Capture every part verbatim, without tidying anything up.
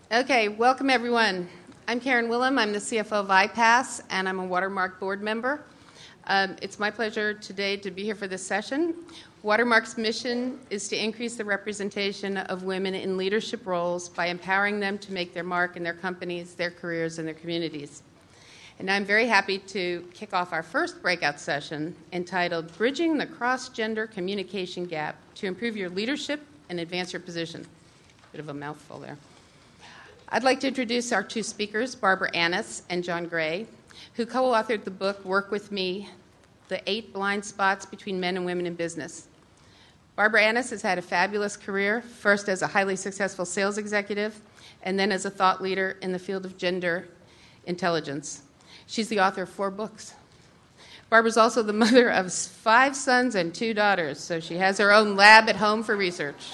Okay, welcome everyone. I'm Karen Willem. I'm the C F O of iPass, and I'm a Watermark board member. Um, it's my pleasure today to be here for this session. Watermark's mission is to increase the representation of women in leadership roles by empowering them to make their mark in their companies, their careers, and their communities. And I'm very happy to kick off our first breakout session entitled Bridging the Cross-Gender Communication Gap to Improve Your Leadership and Advance Your Position. Bit of a mouthful there. I'd like to introduce our two speakers, Barbara Annis and John Gray, who co-authored the book Work With Me, The Eight Blind Spots Between Men and Women in Business. Barbara Annis has had a fabulous career, first as a highly successful sales executive, and then as a thought leader in the field of gender intelligence. She's the author of four books. Barbara's also the mother of five sons and two daughters, so she has her own lab at home for research.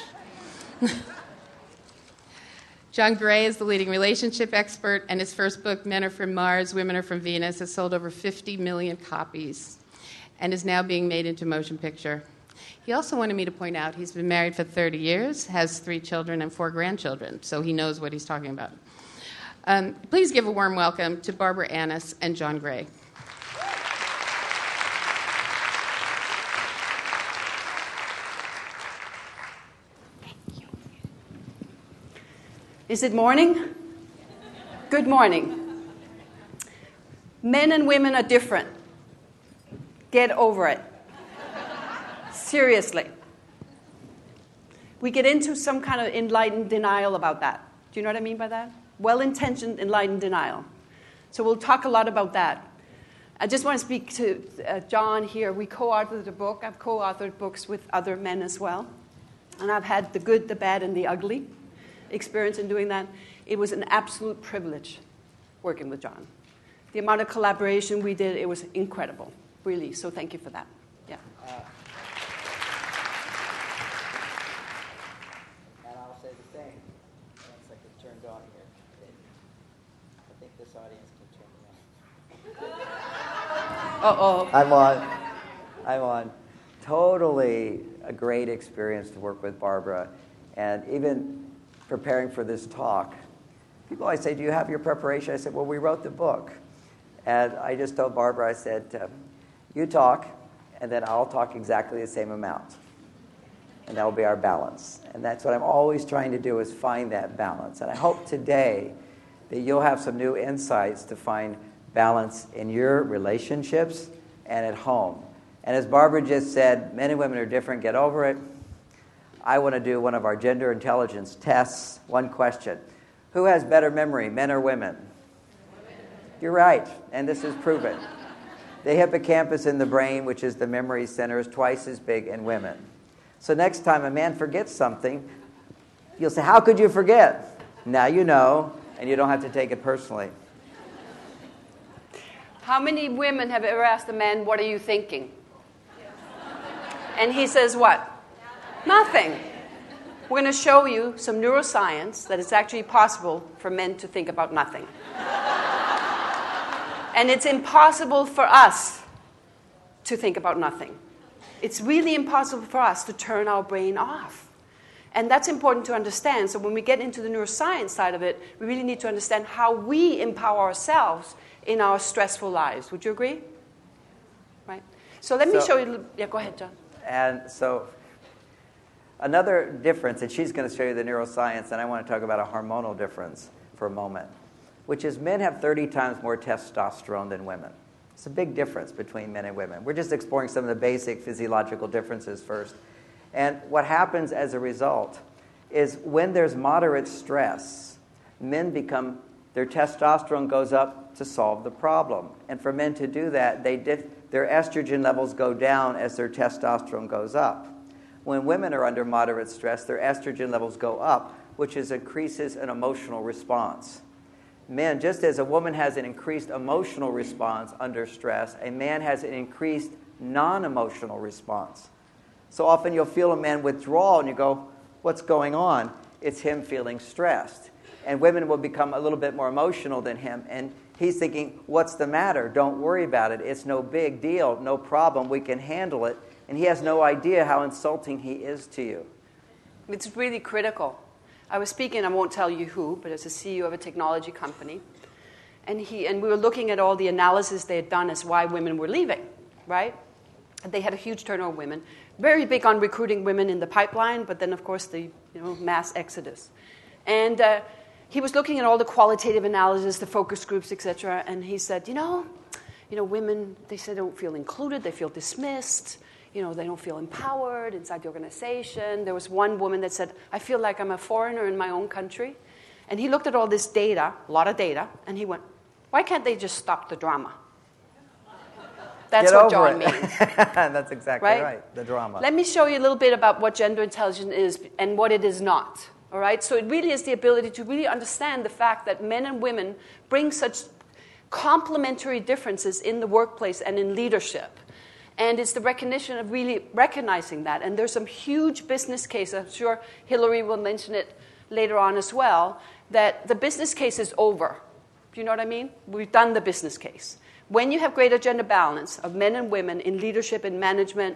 John Gray is the leading relationship expert, and his first book, Men Are From Mars, Women Are From Venus, has sold over fifty million copies and is now being made into a motion picture. He also wanted me to point out he's been married for thirty years, has three children and four grandchildren, so he knows what he's talking about. Um, please give a warm welcome to Barbara Annis and John Gray. Is it morning? Good morning. Men and women are different. Get over it. Seriously. We get into some kind of enlightened denial about that. Do you know what I mean by that? Well-intentioned enlightened denial. So we'll talk a lot about that. I just want to speak to uh, John here. We co-authored a book. I've co-authored books with other men as well. And I've had the good, the bad, and the ugly experience in doing that. It was an absolute privilege working with John. The amount of collaboration we did, it was incredible, really. So thank you for that. Yeah. Uh, and I'll say the same. Once I get turned on here, I think this audience can turn me on. Uh-oh. I'm on. I'm on. Totally a great experience to work with Barbara. And even preparing for this talk, people always say, do you have your preparation? I said, well, we wrote the book. And I just told Barbara, I said, uh, you talk, and then I'll talk exactly the same amount. And that will be our balance. And that's what I'm always trying to do, is find that balance. And I hope today that you'll have some new insights to find balance in your relationships and at home. And as Barbara just said, men and women are different. Get over it. I want to do one of our gender intelligence tests. One question. Who has better memory, men or women? Women. You're right, and this is proven. The hippocampus in the brain, which is the memory center, is twice as big in women. So next time a man forgets something, you'll say, how could you forget? Now you know, and you don't have to take it personally. How many women have ever asked a man, what are you thinking? And he says what? Nothing. We're going to show you some neuroscience that it's actually possible for men to think about nothing. And it's impossible for us to think about nothing. It's really impossible for us to turn our brain off. And that's important to understand. So when we get into the neuroscience side of it, we really need to understand how we empower ourselves in our stressful lives. Would you agree? Right? So let me so, show you. Yeah, go ahead, John. And so another difference, and she's going to show you the neuroscience, and I want to talk about a hormonal difference for a moment, which is men have thirty times more testosterone than women. It's a big difference between men and women. We're just exploring some of the basic physiological differences first. And what happens as a result is when there's moderate stress, men become, their testosterone goes up to solve the problem. And for men to do that, they dif- their estrogen levels go down as their testosterone goes up. When women are under moderate stress, their estrogen levels go up, which is increases an emotional response. Men, just as a woman has an increased emotional response under stress, a man has an increased non-emotional response. So often you'll feel a man withdraw and you go, what's going on? It's him feeling stressed. And women will become a little bit more emotional than him. And he's thinking, what's the matter? Don't worry about it. It's no big deal, no problem. We can handle it. And he has no idea how insulting he is to you. It's really critical. I was speaking, I won't tell you who, but as a C E O of a technology company. And, he, and we were looking at all the analysis they had done as why women were leaving, right? And they had a huge turnover of women. Very big on recruiting women in the pipeline, but then, of course, the you know, mass exodus. And uh, he was looking at all the qualitative analysis, the focus groups, et cetera, and he said, you know, you know, women, they said they don't feel included, they feel dismissed, you know, they don't feel empowered inside the organization. There was one woman that said, I feel like I'm a foreigner in my own country. And he looked at all this data, a lot of data, and he went, why can't they just stop the drama? That's Get what over John it. means. That's exactly right? right, the drama. Let me show you a little bit about what gender intelligence is and what it is not. All right? So it really is the ability to really understand the fact that men and women bring such complementary differences in the workplace and in leadership. And it's the recognition of really recognizing that. And there's some huge business cases. I'm sure Hillary will mention it later on as well, that the business case is over. Do you know what I mean? We've done the business case. When you have greater gender balance of men and women in leadership and management,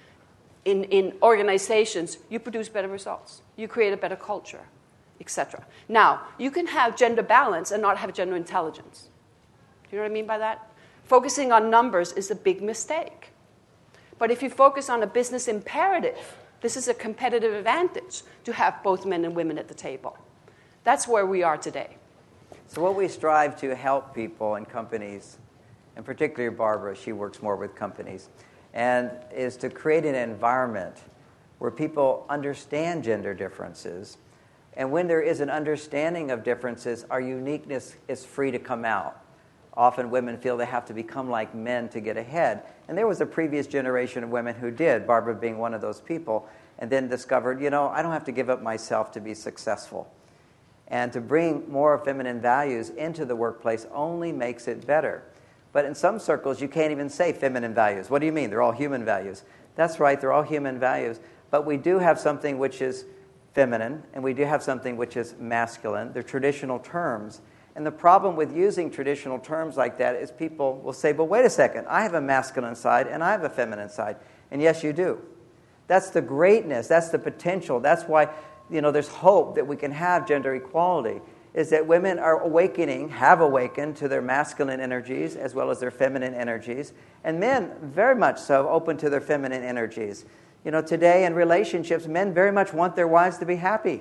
in, in organizations, you produce better results. You create a better culture, et cetera. Now, you can have gender balance and not have gender intelligence. Do you know what I mean by that? Focusing on numbers is a big mistake. But if you focus on a business imperative, this is a competitive advantage to have both men and women at the table. That's where we are today. So what we strive to help people and companies, and particularly Barbara, she works more with companies, and is to create an environment where people understand gender differences. And when there is an understanding of differences, our uniqueness is free to come out. Often women feel they have to become like men to get ahead. And there was a previous generation of women who did, Barbara being one of those people, and then discovered, you know, I don't have to give up myself to be successful. And to bring more feminine values into the workplace only makes it better. But in some circles, you can't even say feminine values. What do you mean? They're all human values. That's right, they're all human values. But we do have something which is feminine, and we do have something which is masculine. They're traditional terms. And the problem with using traditional terms like that is people will say, but wait a second, I have a masculine side and I have a feminine side. And yes, you do. That's the greatness. That's the potential. That's why, you know, there's hope that we can have gender equality, is that women are awakening, have awakened to their masculine energies as well as their feminine energies, and men very much so open to their feminine energies. You know, today in relationships, men very much want their wives to be happy.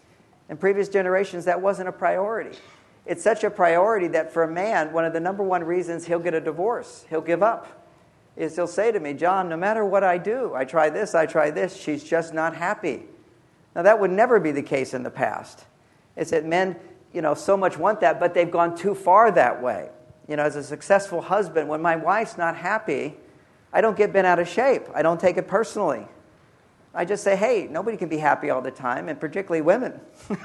In previous generations, that wasn't a priority. It's such a priority that for a man, one of the number one reasons he'll get a divorce, he'll give up, is he'll say to me, John, no matter what I do, I try this, I try this, she's just not happy. Now, that would never be the case in the past. It's that men, you know, so much want that, but they've gone too far that way. You know, as a successful husband, when my wife's not happy, I don't get bent out of shape. I don't take it personally. I just say, hey, nobody can be happy all the time, and particularly women.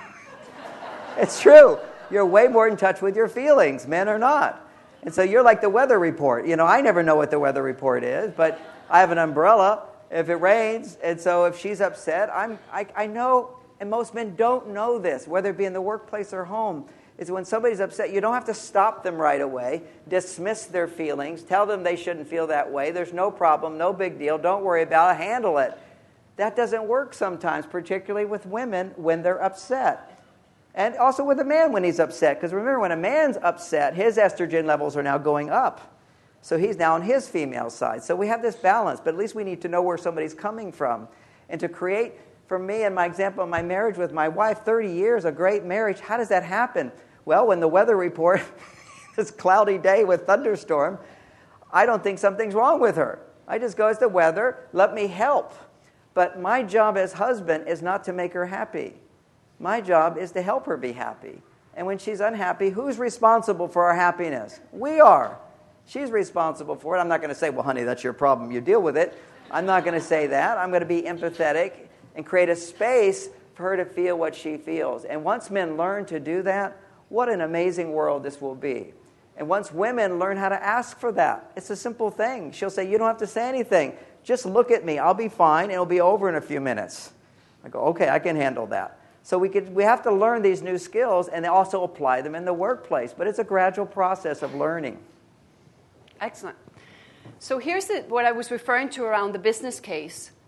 It's true. You're way more in touch with your feelings. Men are not. And so you're like the weather report. You know, I never know what the weather report is, but I have an umbrella if it rains. And so if she's upset, I'm, I, I know, and most men don't know this, whether it be in the workplace or home, is when somebody's upset, you don't have to stop them right away, dismiss their feelings, tell them they shouldn't feel that way. There's no problem, no big deal, don't worry about it, handle it. That doesn't work sometimes, particularly with women when they're upset. And also with a man when he's upset. Because remember, when a man's upset, his estrogen levels are now going up. So he's now on his female side. So we have this balance, but at least we need to know where somebody's coming from. And to create, for me and my example of my marriage with my wife, thirty years, a great marriage, how does that happen? Well, when the weather report, this cloudy day with thunderstorm, I don't think something's wrong with her. I just go, it's the weather, let me help. But my job as husband is not to make her happy. My job is to help her be happy. And when she's unhappy, who's responsible for our happiness? We are. She's responsible for it. I'm not going to say, well, honey, that's your problem. You deal with it. I'm not going to say that. I'm going to be empathetic and create a space for her to feel what she feels. And once men learn to do that, what an amazing world this will be. And once women learn how to ask for that, it's a simple thing. She'll say, you don't have to say anything. Just look at me. I'll be fine. And it'll be over in a few minutes. I go, okay, I can handle that. So we could, we have to learn these new skills and also apply them in the workplace. But it's a gradual process of learning. Excellent. So here's the, what I was referring to around the business case.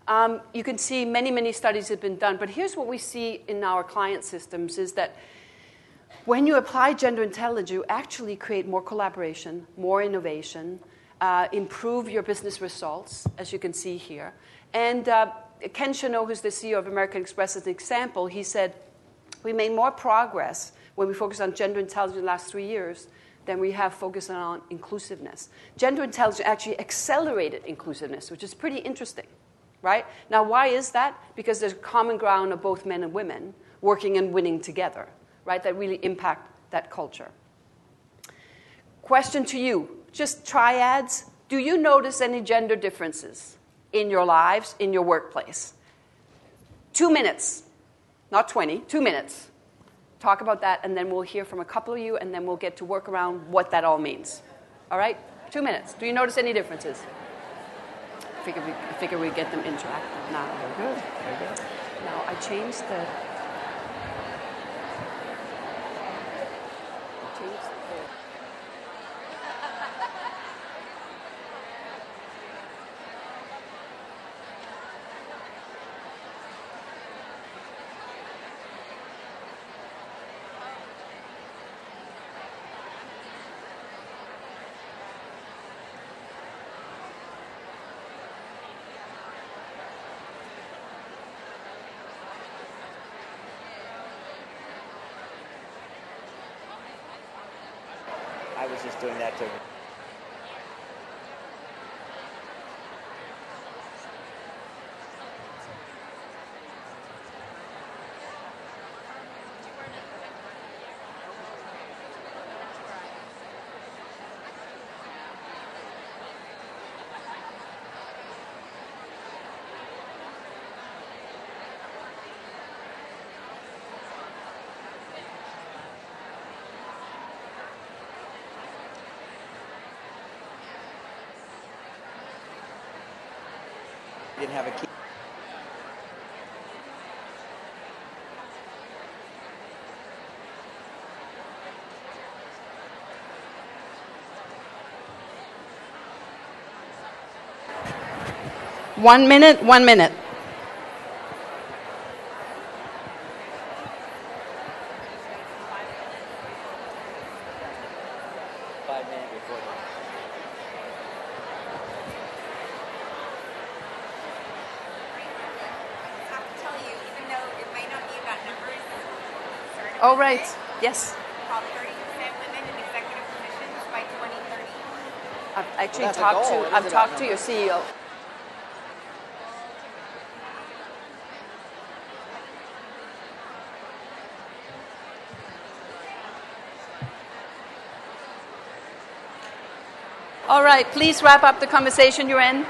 Um, you can see many, many studies have been done, but here's what we see in our client systems is that when you apply gender intelligence, you actually create more collaboration, more innovation, uh, improve your business results, as you can see here. And uh, Ken Chenault, who's the C E O of American Express, as an example, he said, we made more progress when we focused on gender intelligence in the last three years than we have focused on inclusiveness. Gender intelligence actually accelerated inclusiveness, which is pretty interesting, right? Now, why is that? Because there's common ground of both men and women working and winning together, right? That really impact that culture. Question to you, just triads. Do you notice any gender differences in your lives, in your workplace? Two minutes, not twenty, two minutes. Talk about that, and then we'll hear from a couple of you, and then we'll get to work around what that all means. All right? Two minutes. Do you notice any differences? I figure we, I figure we get them interactive now. Very good. Very good. Now, I changed the... changed the I was just doing that to. Didn't have a key. One minute, one minute. Five minutes before. Oh, right. Yes. About thirty percent women in executive positions by twenty thirty. I've actually Well, that's a talked goal. to It I've is talked about to your C E O. All right, please wrap up the conversation you're in.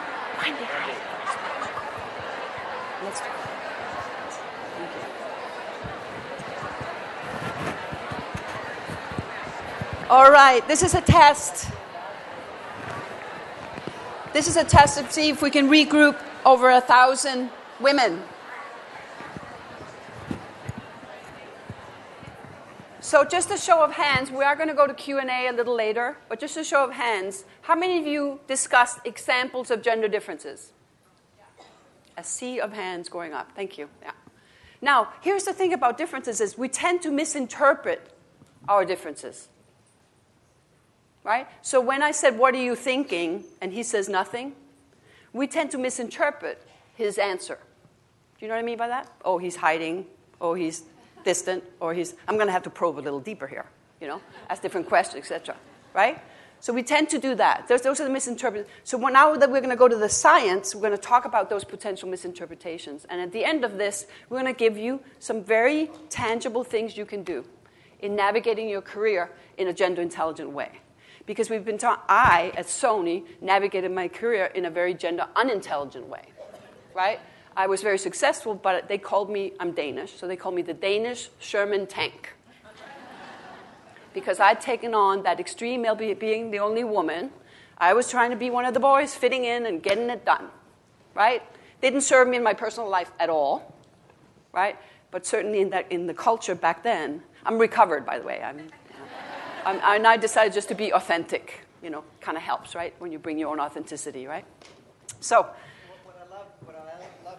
Let's do it. Thank you. All right, this is a test. This is a test to see if we can regroup over a thousand women. So just a show of hands, we are going to go to Q and A a little later, but just a show of hands, how many of you discussed examples of gender differences? A sea of hands going up. Thank you. Yeah. Now, here's the thing about differences is we tend to misinterpret our differences. Right? So when I said, what are you thinking? And he says nothing, we tend to misinterpret his answer. Do you know what I mean by that? Oh, he's hiding. Oh, he's distant. Or he's, I'm going to have to probe a little deeper here. You know, ask different questions, et cetera. Right? So we tend to do that. Those, those are the misinterpretations. So when, now that we're going to go to the science, we're going to talk about those potential misinterpretations. And at the end of this, we're going to give you some very tangible things you can do in navigating your career in a gender intelligent way. Because we've been taught, I, at Sony, navigated my career in a very gender unintelligent way, right? I was very successful, but they called me, I'm Danish, so they called me the Danish Sherman tank. Because I'd taken on that extreme, being the only woman. I was trying to be one of the boys, fitting in and getting it done, right? Didn't serve me in my personal life at all, right? But certainly in, that, in the culture back then, I'm recovered, by the way. I'm, I'm, and I decided just to be authentic, you know, kind of helps, right? When you bring your own authenticity, right? So. What I love, what I love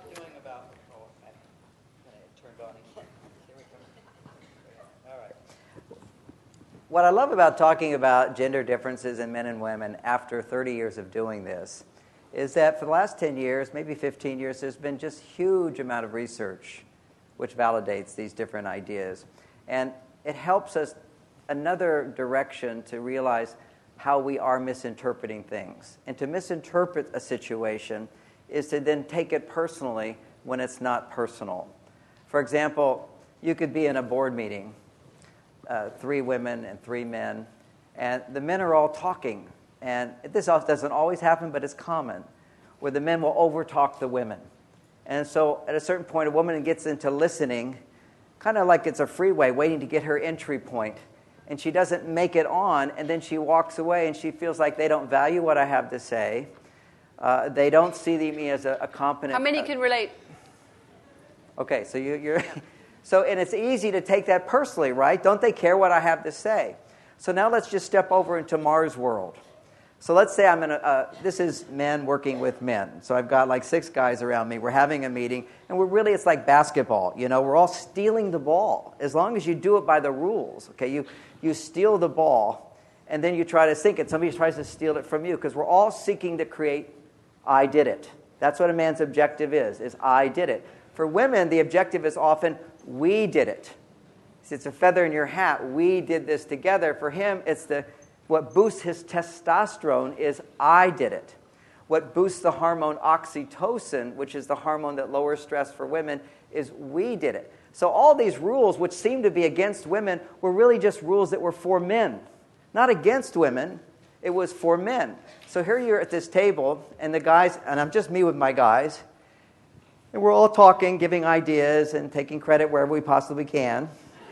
what I love about talking about gender differences in men and women after thirty years of doing this is that for the last ten years, maybe fifteen years, there's been just huge amount of research which validates these different ideas. And it helps us another direction to realize how we are misinterpreting things. And to misinterpret a situation is to then take it personally when it's not personal. For example, you could be in a board meeting, uh, three women and three men, and the men are all talking. And this doesn't always happen, but it's common, where the men will overtalk the women. And so at a certain point, a woman gets into listening, kind of like it's a freeway, waiting to get her entry point. And she doesn't make it on, and then she walks away, and she feels like they don't value what I have to say. Uh, they don't see me as a, a competent... How many can relate? Okay, so you, you're... So, and it's easy to take that personally, right? Don't they care what I have to say? So now let's just step over into Mars world. So let's say I'm in a, uh, this is men working with men. So I've got like six guys around me. We're having a meeting, and we're really, it's like basketball. You know, we're all stealing the ball. As long as you do it by the rules, okay? You, you steal the ball, and then you try to sink it. Somebody tries to steal it from you, because we're all seeking to create, I did it. That's what a man's objective is, is I did it. For women, the objective is often, we did it. It's a feather in your hat. We did this together. For him, it's the... What boosts his testosterone is I did it. What boosts the hormone oxytocin, which is the hormone that lowers stress for women, is we did it. So all these rules, which seem to be against women, were really just rules that were for men. Not against women. It was for men. So here you're at this table, and the guys, and I'm just me with my guys, and we're all talking, giving ideas, and taking credit wherever we possibly can.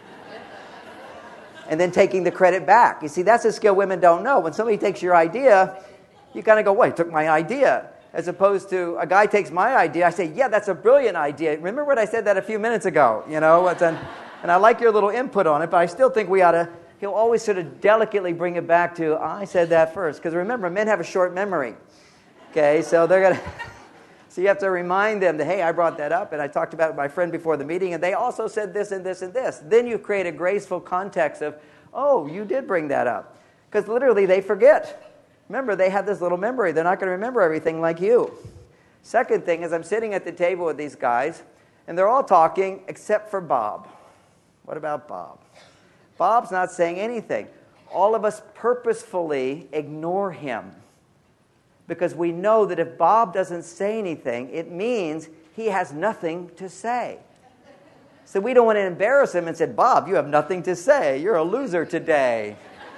And then taking the credit back. You see, that's a skill women don't know. When somebody takes your idea, you kind of go, wait, took my idea. As opposed to a guy takes my idea, I say, yeah, that's a brilliant idea. Remember what I said that a few minutes ago, you know? And, and I like your little input on it, but I still think we ought to, he'll always sort of delicately bring it back to, I said that first. Because remember, men have a short memory. Okay, so they're going to... So you have to remind them that, hey, I brought that up, and I talked about it with my friend before the meeting, and they also said this and this and this. Then you create a graceful context of, oh, you did bring that up. Because literally they forget. Remember, they have this little memory. They're not going to remember everything like you. Second thing is I'm sitting at the table with these guys, and they're all talking except for Bob. What about Bob? Bob's not saying anything. All of us purposefully ignore him. Because we know that if Bob doesn't say anything, it means he has nothing to say. So we don't want to embarrass him and say, Bob, you have nothing to say. You're a loser today.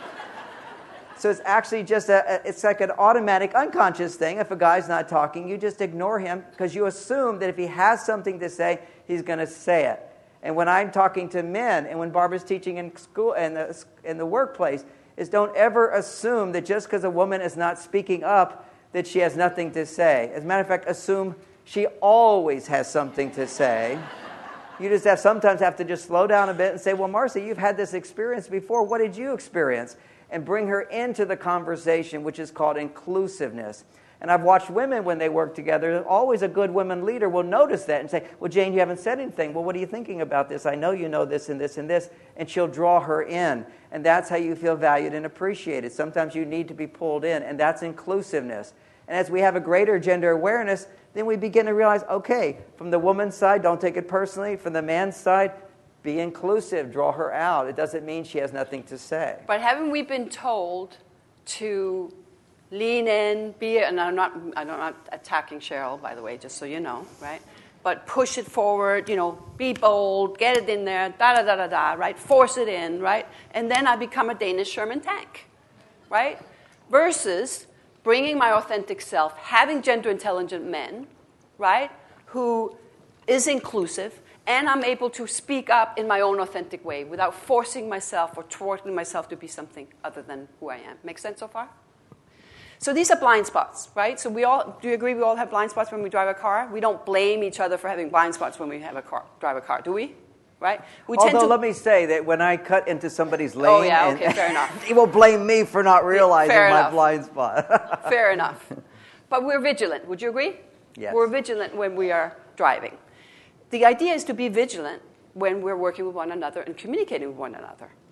So it's actually just a, it's like an automatic unconscious thing. If a guy's not talking, you just ignore him because you assume that if he has something to say, he's going to say it. And when I'm talking to men and when Barbara's teaching in school and the, in the workplace, is don't ever assume that just because a woman is not speaking up, that she has nothing to say. As a matter of fact, assume she always has something to say. You just have sometimes have to just slow down a bit and say, well, Marcy, you've had this experience before. What did you experience? And bring her into the conversation, which is called inclusiveness. And I've watched women when they work together, always a good woman leader will notice that and say, well, Jane, you haven't said anything. Well, what are you thinking about this? I know you know this and this and this. And she'll draw her in. And that's how you feel valued and appreciated. Sometimes you need to be pulled in, and that's inclusiveness. And as we have a greater gender awareness, then we begin to realize, okay, from the woman's side, don't take it personally. From the man's side, be inclusive, draw her out. It doesn't mean she has nothing to say. But haven't we been told to lean in, be, and I'm not, I'm not attacking Cheryl, by the way, just so you know, right? But push it forward, you know, be bold, get it in there, da-da-da-da-da, right? Force it in, right? And then I become a Danish Sherman tank, right? Versus bringing my authentic self, having gender-intelligent men, right, who is inclusive, and I'm able to speak up in my own authentic way without forcing myself or thwarting myself to be something other than who I am. Make sense so far? So these are blind spots, right? So we all, do you agree we all have blind spots when we drive a car? We don't blame each other for having blind spots when we have a car, drive a car, do we? Right? We Although, tend to, let me say that when I cut into somebody's lane, oh, yeah, and, okay, fair enough. he will blame me for not realizing Fair my enough. blind spot. Fair enough. But we're vigilant. Would you agree? Yes. We're vigilant when we are driving. The idea is to be vigilant when we're working with one another and communicating with one another,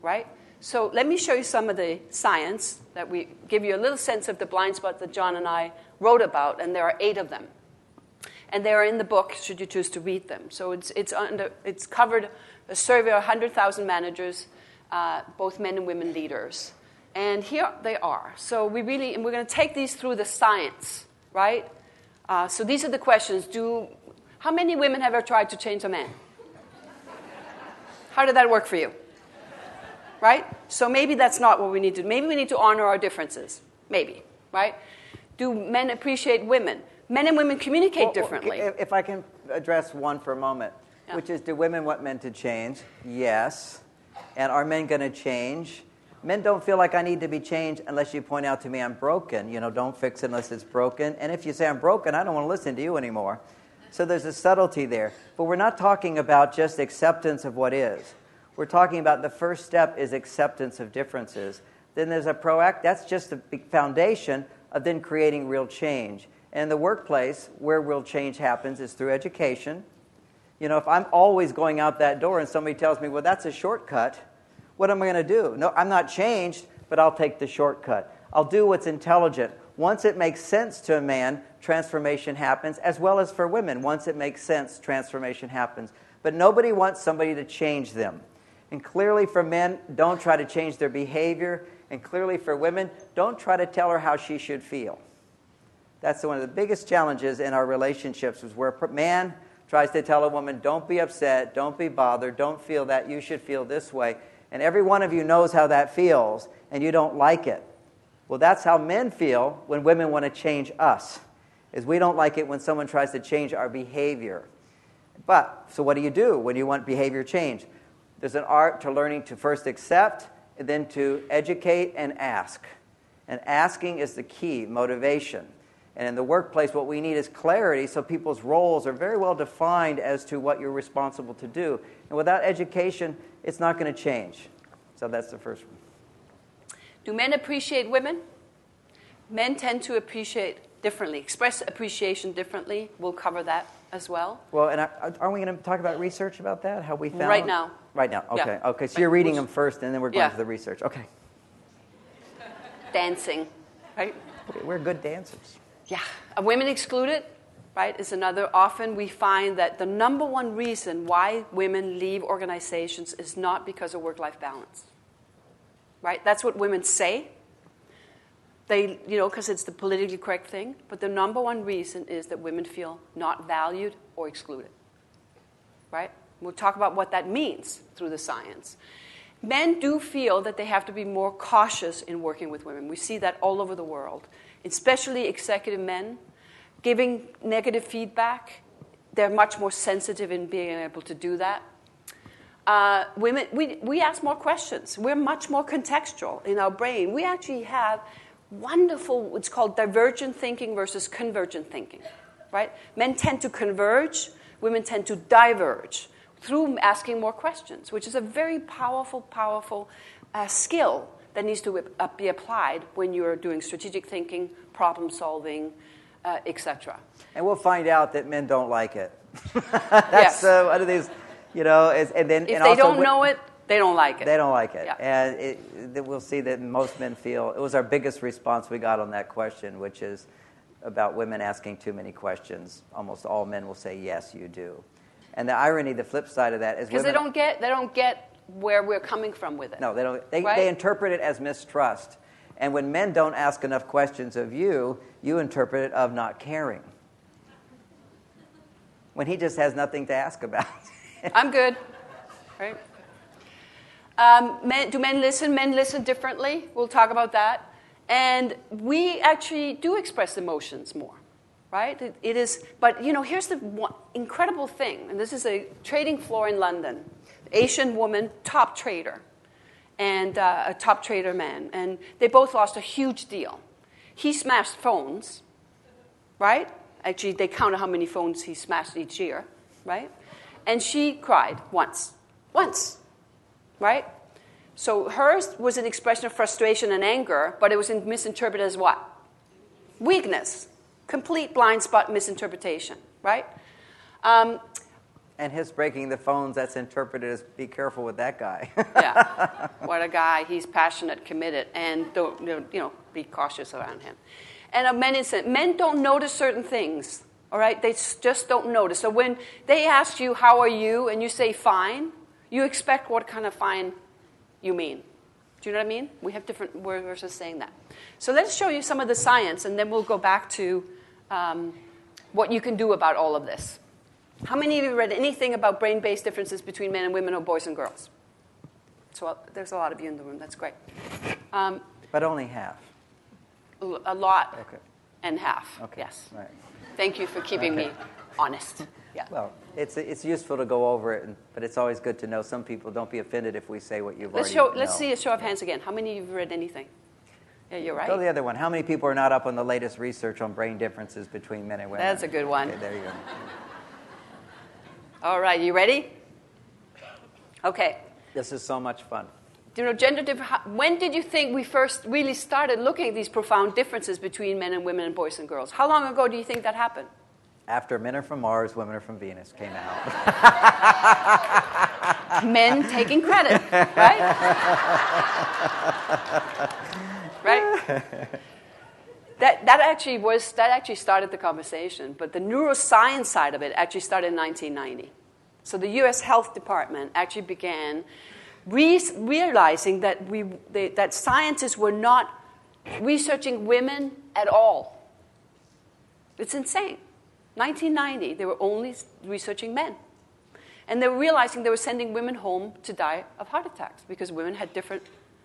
right? So let me show you some of the science that we give you a little sense of the blind spots that John and I wrote about, and there are eight of them. And they are in the book, should you choose to read them. So it's, it's, under, it's covered a survey of one hundred thousand managers, uh, both men and women leaders. And here they are. So we really, and we're going to take these through the science, right? Uh, so these are the questions. Do, how many women have ever tried to change a man? How did that work for you? Right? So maybe that's not what we need to do. Maybe we need to honor our differences. Maybe, right? Do men appreciate women? Men and women communicate Well, differently. If if I can address one for a moment, Yeah. which is, do women want men to change? Yes. And are men going to change? Men don't feel like I need to be changed unless you point out to me I'm broken. You know, don't fix it unless it's broken. And if you say I'm broken, I don't want to listen to you anymore. So there's a subtlety there. But we're not talking about just acceptance of what is. We're talking about the first step is acceptance of differences. Then there's a proact. That's just the big foundation of then creating real change. And the workplace where real change happens is through education. You know, if I'm always going out that door and somebody tells me, well, that's a shortcut, what am I going to do? No, I'm not changed, but I'll take the shortcut. I'll do what's intelligent. Once it makes sense to a man, transformation happens, as well as for women. Once it makes sense, transformation happens. But nobody wants somebody to change them. And clearly for men, don't try to change their behavior. And clearly for women, don't try to tell her how she should feel. That's one of the biggest challenges in our relationships, is where a man tries to tell a woman, don't be upset, don't be bothered, don't feel that, you should feel this way. And every one of you knows how that feels, and you don't like it. Well, that's how men feel when women want to change us, is we don't like it when someone tries to change our behavior. But, so what do you do when you want behavior change? There's an art to learning to first accept, and then to educate and ask. And asking is the key, motivation. And in the workplace, what we need is clarity, so people's roles are very well defined as to what you're responsible to do. And without education, it's not going to change. So that's the first one. Do men appreciate women? Men tend to appreciate differently, express appreciation differently. We'll cover that as well. Well, and aren't we going to talk about research about that, how we found? Right now. Right now, okay. Yeah. Okay, so you're reading them first, and then we're going Yeah. to the research. Okay. Dancing, right? We're good dancers. Yeah. Are women excluded? Right, is another. Often we find that the number one reason why women leave organizations is not because of work-life balance. Right? That's what women say. They, you know, because it's the politically correct thing. But the number one reason is that women feel not valued or excluded. Right? We'll talk about what that means through the science. Men do feel that they have to be more cautious in working with women. We see that all over the world, especially executive men. Giving negative feedback, they're much more sensitive in being able to do that. Uh, women, we, we ask more questions. We're much more contextual in our brain. We actually have wonderful, what's called divergent thinking versus convergent thinking, right? Men tend to converge, women tend to diverge through asking more questions, which is a very powerful, powerful uh, skill that needs to be applied when you're doing strategic thinking, problem solving, Uh, et cetera. And we'll find out that men don't like it. That's yes. uh, one of these, you know, is, and then if and they also don't when, know it, they don't like it. They don't like it, Yeah. and it, it, we'll see that most men feel it was our biggest response we got on that question, which is about women asking too many questions. Almost all men will say yes, you do. And the irony, the flip side of that is because they don't get they don't get where we're coming from with it. No, they don't. They, right? they interpret it as mistrust. And when men don't ask enough questions of you, you interpret it of not caring. When he just has nothing to ask about. I'm good. Right? Um, men, do men listen? Men listen differently. We'll talk about that. And we actually do express emotions more, right? It, it is. But you know, here's the one incredible thing. And this is a trading floor in London. Asian woman, top trader. And uh, a top trader man. And they both lost a huge deal. He smashed phones, right? Actually, they counted how many phones he smashed each year, right? And she cried once. Once, right? So hers was an expression of frustration and anger, but it was misinterpreted as what? Weakness. Complete blind spot misinterpretation, right? Um, And his breaking the phones, that's interpreted as be careful with that guy. Yeah. What a guy. He's passionate, committed, and don't, you know, be cautious around him. And uh, men, is, men don't notice certain things, all right? They just don't notice. So when they ask you, how are you, and you say fine, you expect what kind of fine you mean. Do you know what I mean? We have different words versus saying that. So let's show you some of the science, and then we'll go back to um, what you can do about all of this. How many of you read anything about brain-based differences between men and women or boys and girls? So uh, there's a lot of you in the room. That's great. Um, But only half. a lot Okay. and half, Okay. yes. Right. Thank you for keeping Okay. me honest. Yeah. Well, it's it's useful to go over it, and, but it's always good to know. Some people don't be offended if we say what you've Let's already show. Let's know. see a show of hands again. How many of you have read anything? Yeah, you're right. Go to the other one. How many people are not up on the latest research on brain differences between men and women? That's a good one. Okay, there you go. All right, you ready? Okay. This is so much fun. Do you know gender diff- when did you think we first really started looking at these profound differences between men and women and boys and girls? How long ago do you think that happened? After Men Are From Mars, Women Are From Venus came out. Men taking credit, right? Right? That, that actually was that actually started the conversation, but the neuroscience side of it actually started in nineteen ninety. So the U S Health Department actually began re- realizing that we they, that scientists were not researching women at all. It's insane. nineteen ninety, they were only researching men. And they were realizing they were sending women home to die of heart attacks because women had different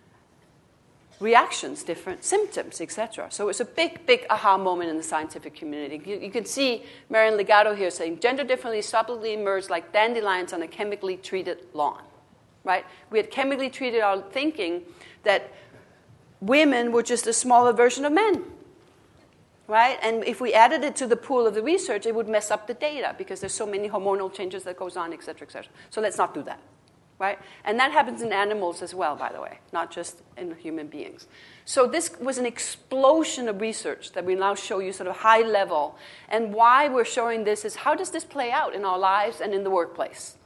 reactions, different symptoms, et cetera. So it was a big, big aha moment in the scientific community. You, you can see Marian Legato here saying, gender differently subtly emerged like dandelions on a chemically treated lawn. Right? We had chemically treated our thinking that women were just a smaller version of men. Right? And if we added it to the pool of the research, it would mess up the data because there's so many hormonal changes that goes on, et cetera, et cetera. So let's not do that. Right? And that happens in animals as well, by the way, not just in human beings. So this was an explosion of research that we now show you sort of high level. And why we're showing this is how does this play out in our lives and in the workplace?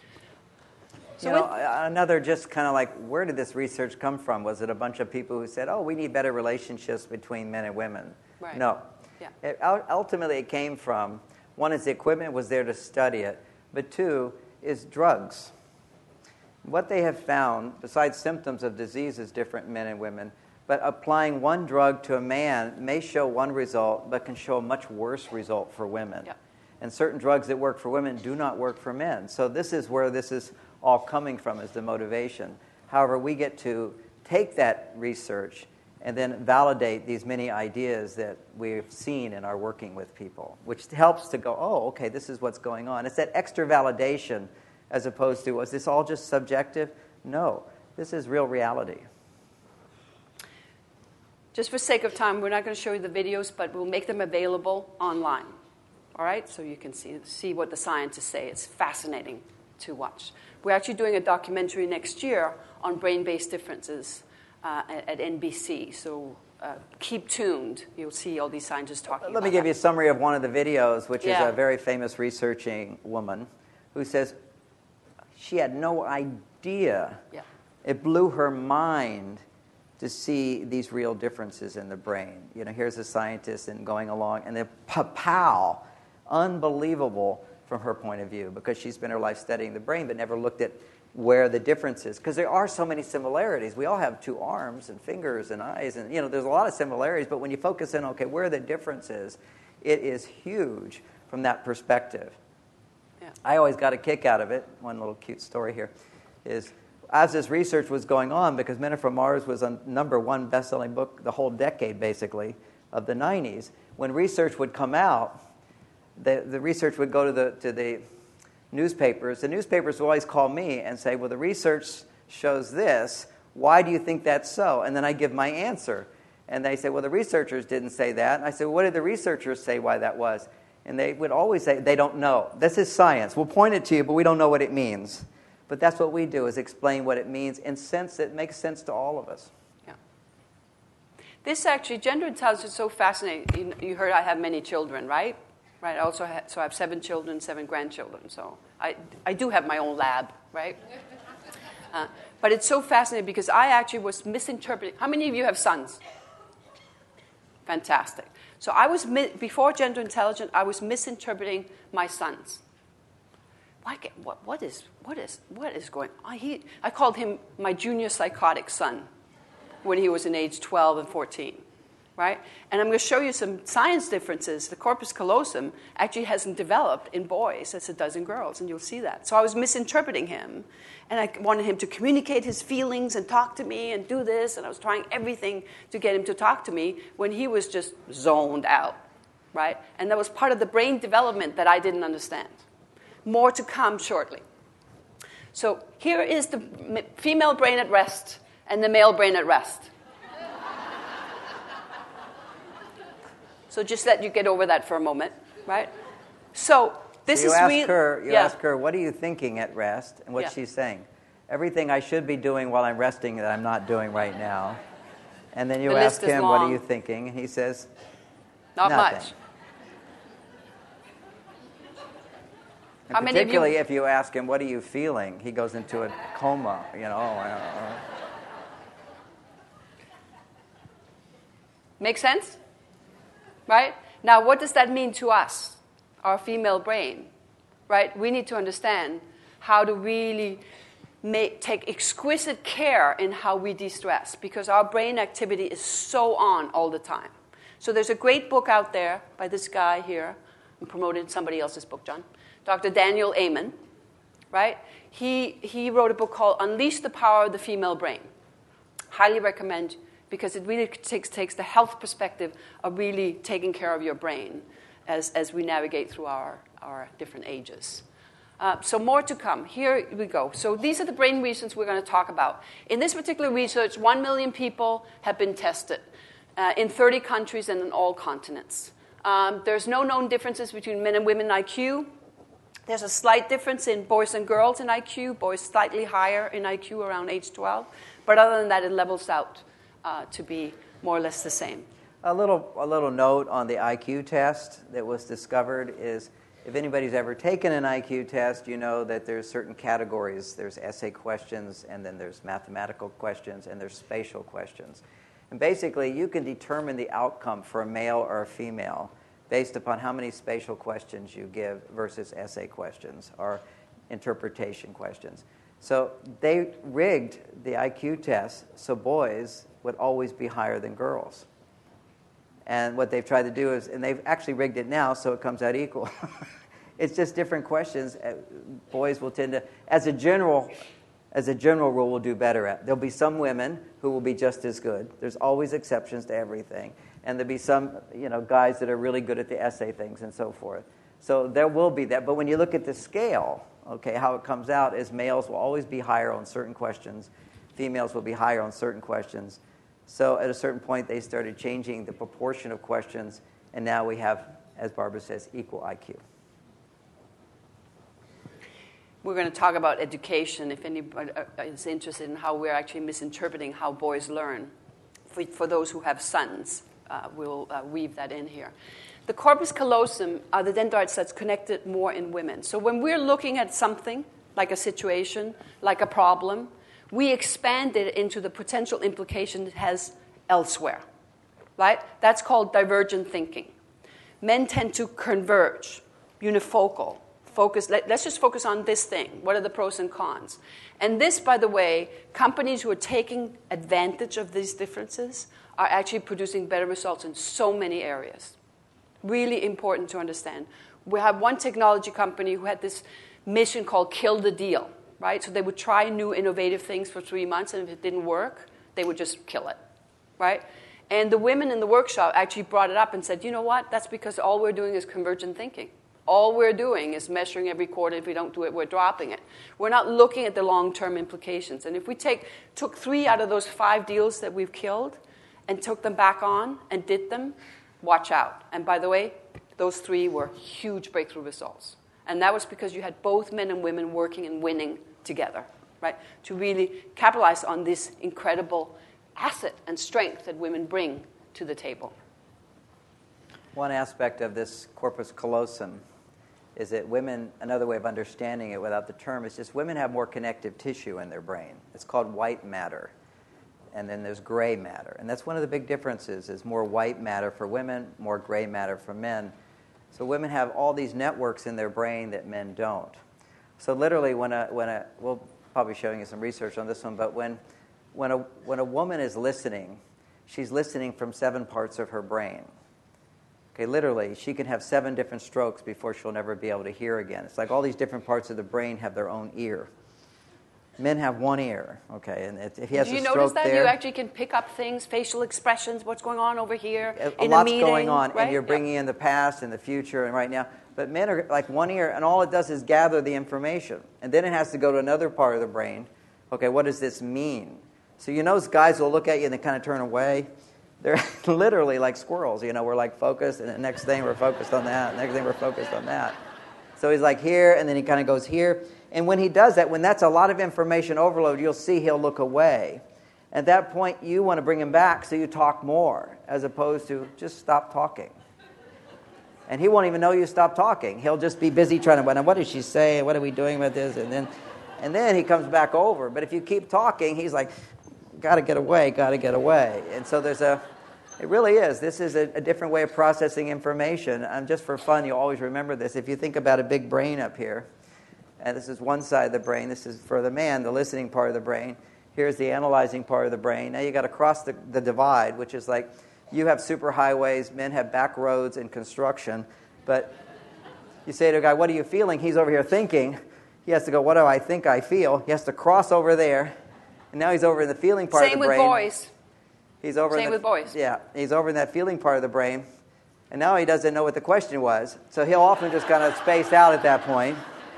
So you know, with, another just kind of like, where did this research come from? Was it a bunch of people who said, oh, we need better relationships between men and women? Right. No. Yeah. It, ultimately, it came from, one is the equipment was there to study it, but two is drugs. What they have found, besides symptoms of disease, is different in men and women, but applying one drug to a man may show one result, but can show a much worse result for women. Yeah. And certain drugs that work for women do not work for men. So this is where this is all coming from, is the motivation. However, we get to take that research and then validate these many ideas that we've seen in our working with people, which helps to go, oh, okay, this is what's going on. It's that extra validation as opposed to, was this all just subjective? No, this is real reality. just for sake of time, we're not going to show you the videos, but we'll make them available online. All right? So you can see, see what the scientists say. It's fascinating to watch. We're actually doing a documentary next year on brain-based differences uh, at, at N B C. So uh, keep tuned. You'll see all these scientists talking about Let me give that. you a summary of one of the videos, which Yeah. is a very famous researching woman who says she had no idea. Yeah. It blew her mind to see these real differences in the brain. You know, here's a scientist and going along, and then pow, unbelievable from her point of view, because she's spent her life studying the brain but never looked at where the difference is. Because there are so many similarities. We all have two arms and fingers and eyes, and you know, there's a lot of similarities, but when you focus in, okay, where the difference is, it is huge from that perspective. Yeah. I always got a kick out of it. One little cute story here is, as this research was going on, because Men Are From Mars was a number one best-selling book the whole decade, basically, of the nineties, when research would come out, the, the research would go to the, to the newspapers. The newspapers would always call me and say, well, the research shows this. Why do you think that's so? And then I give my answer. And they say, well, the researchers didn't say that. And I say, well, what did the researchers say why that was? And they would always say, they don't know. This is science. We'll point it to you, but we don't know what it means. But that's what we do, is explain what it means in sense that makes sense to all of us. Yeah. This actually, gender intelligence is so fascinating. You, you heard I have many children, right? right? I also have, so I have seven children, seven grandchildren. So I, I do have my own lab, right? Uh, but it's so fascinating because I actually was misinterpreting. How many of you have sons? Fantastic. So I was, mi- before Gender Intelligent, I was misinterpreting my sons. Why, what, what, is, what, is, what is going on? He, I called him my junior psychotic son when he was in age twelve and fourteen, right? And I'm going to show you some science differences. The corpus callosum actually hasn't developed in boys as it does in girls, and you'll see that. So I was misinterpreting him, and I wanted him to communicate his feelings and talk to me and do this, and I was trying everything to get him to talk to me when he was just zoned out, right? And that was part of the brain development that I didn't understand. More to come shortly. So here is the female brain at rest and the male brain at rest. So just let you get over that for a moment, right? So this so you is ask real. her. You yeah. ask her, what are you thinking at rest? And what Yeah. she's saying, everything I should be doing while I'm resting that I'm not doing right now. And then you The ask list is him, what are long. you thinking? And he says, Not nothing. much. And How many of you- particularly if you ask him, what are you feeling? He goes into a coma, you know. Uh, Make sense? Right? Now, what does that mean to us, our female brain? Right? We need to understand how to really make, take exquisite care in how we de-stress because our brain activity is so on all the time. So there's a great book out there by this guy here. I'm promoting somebody else's book, John. Doctor Daniel Amen, right? He, he wrote a book called Unleash the Power of the Female Brain. Highly recommend because it really takes, takes the health perspective of really taking care of your brain as, as we navigate through our, our different ages. Uh, so more to come. Here we go. So these are the brain regions we're going to talk about. In this particular research, one million people have been tested uh, in thirty countries and in all continents. Um, there's no known differences between men and women I Q. There's a slight difference in boys and girls in I Q, boys slightly higher in I Q around age twelve. But other than that, it levels out uh, to be more or less the same. A little, a little note on the I Q test that was discovered is if anybody's ever taken an I Q test, you know that there's certain categories. There's essay questions, and then there's mathematical questions, and there's spatial questions. And basically, you can determine the outcome for a male or a female based upon how many spatial questions you give versus essay questions or interpretation questions. So they rigged the I Q test so boys would always be higher than girls. And what they've tried to do is, and they've actually rigged it now so it comes out equal. It's just different questions. Boys will tend to, as a general, as a general rule, will do better at. There'll be some women who will be just as good. There's always exceptions to everything. And there'll be some, you know, guys that are really good at the essay things and so forth. So there will be that. But when you look at the scale, okay, how it comes out is males will always be higher on certain questions. Females will be higher on certain questions. So at a certain point, they started changing the proportion of questions. And now we have, as Barbara says, equal I Q. We're going to talk about education if anybody is interested in how we're actually misinterpreting how boys learn. For, for those who have sons, uh, we'll uh, weave that in here. The corpus callosum are the dendrites that's connected more in women. So when we're looking at something, like a situation, like a problem, we expand it into the potential implication it has elsewhere, right? That's called divergent thinking. Men tend to converge, unifocal. Focus. Let, let's just focus on this thing. What are the pros and cons? And this, by the way, companies who are taking advantage of these differences are actually producing better results in so many areas. Really important to understand. We have one technology company who had this mission called Kill the Deal, right? So they would try new innovative things for three months, and if it didn't work, they would just kill it, right? And the women in the workshop actually brought it up and said, you know what? That's because all we're doing is convergent thinking. All we're doing is measuring every quarter. If we don't do it, we're dropping it. We're not looking at the long-term implications. And if we take took three out of those five deals that we've killed and took them back on and did them, watch out. And by the way, those three were huge breakthrough results. And that was because you had both men and women working and winning together, right? To really capitalize on this incredible asset and strength that women bring to the table. One aspect of this corpus callosum is that women, another way of understanding it without the term, is just women have more connective tissue in their brain. It's called white matter. And then there's gray matter. And that's one of the big differences, is more white matter for women, more gray matter for men. So women have all these networks in their brain that men don't. So literally, when a, when a we'll probably showing you some research on this one, but when, when, a, when a woman is listening, she's listening from seven parts of her brain. Okay, literally, she can have seven different strokes before she'll never be able to hear again. It's like all these different parts of the brain have their own ear. Men have one ear, okay, and if he has Do you a stroke notice that there, you actually can pick up things, facial expressions, what's going on over here a, a in lot's a meeting, going on, right? and you're bringing Yep. in the past and the future and right now. But men are like one ear, and all it does is gather the information, and then it has to go to another part of the brain. Okay, what does this mean? So you know, guys will look at you and they kind of turn away. They're literally like squirrels. You know, we're like focused, and the next thing we're focused on that. The next thing we're focused on that. So he's like here, and then he kind of goes here. And when he does that, when that's a lot of information overload, you'll see he'll look away. At that point, you want to bring him back so you talk more, as opposed to just stop talking. And he won't even know you stopped talking. He'll just be busy trying to, what did she say? What are we doing with this? And then, and then he comes back over. But if you keep talking, he's like, got to get away, got to get away. And so there's a, it really is. This is a, a different way of processing information. And just for fun, you'll always remember this. If you think about a big brain up here, and this is one side of the brain. This is for the man, the listening part of the brain. Here's the analyzing part of the brain. Now you got to cross the, the divide, which is like you have superhighways, men have back roads and construction. But you say to a guy, what are you feeling? He's over here thinking. He has to go, what do I think I feel? He has to cross over there. And now he's over in the feeling part Same of the brain. Same with boys. He's over Same in the, with boys. Yeah, he's over in that feeling part of the brain. And now he doesn't know what the question was. So he'll often just kind of space out at that point.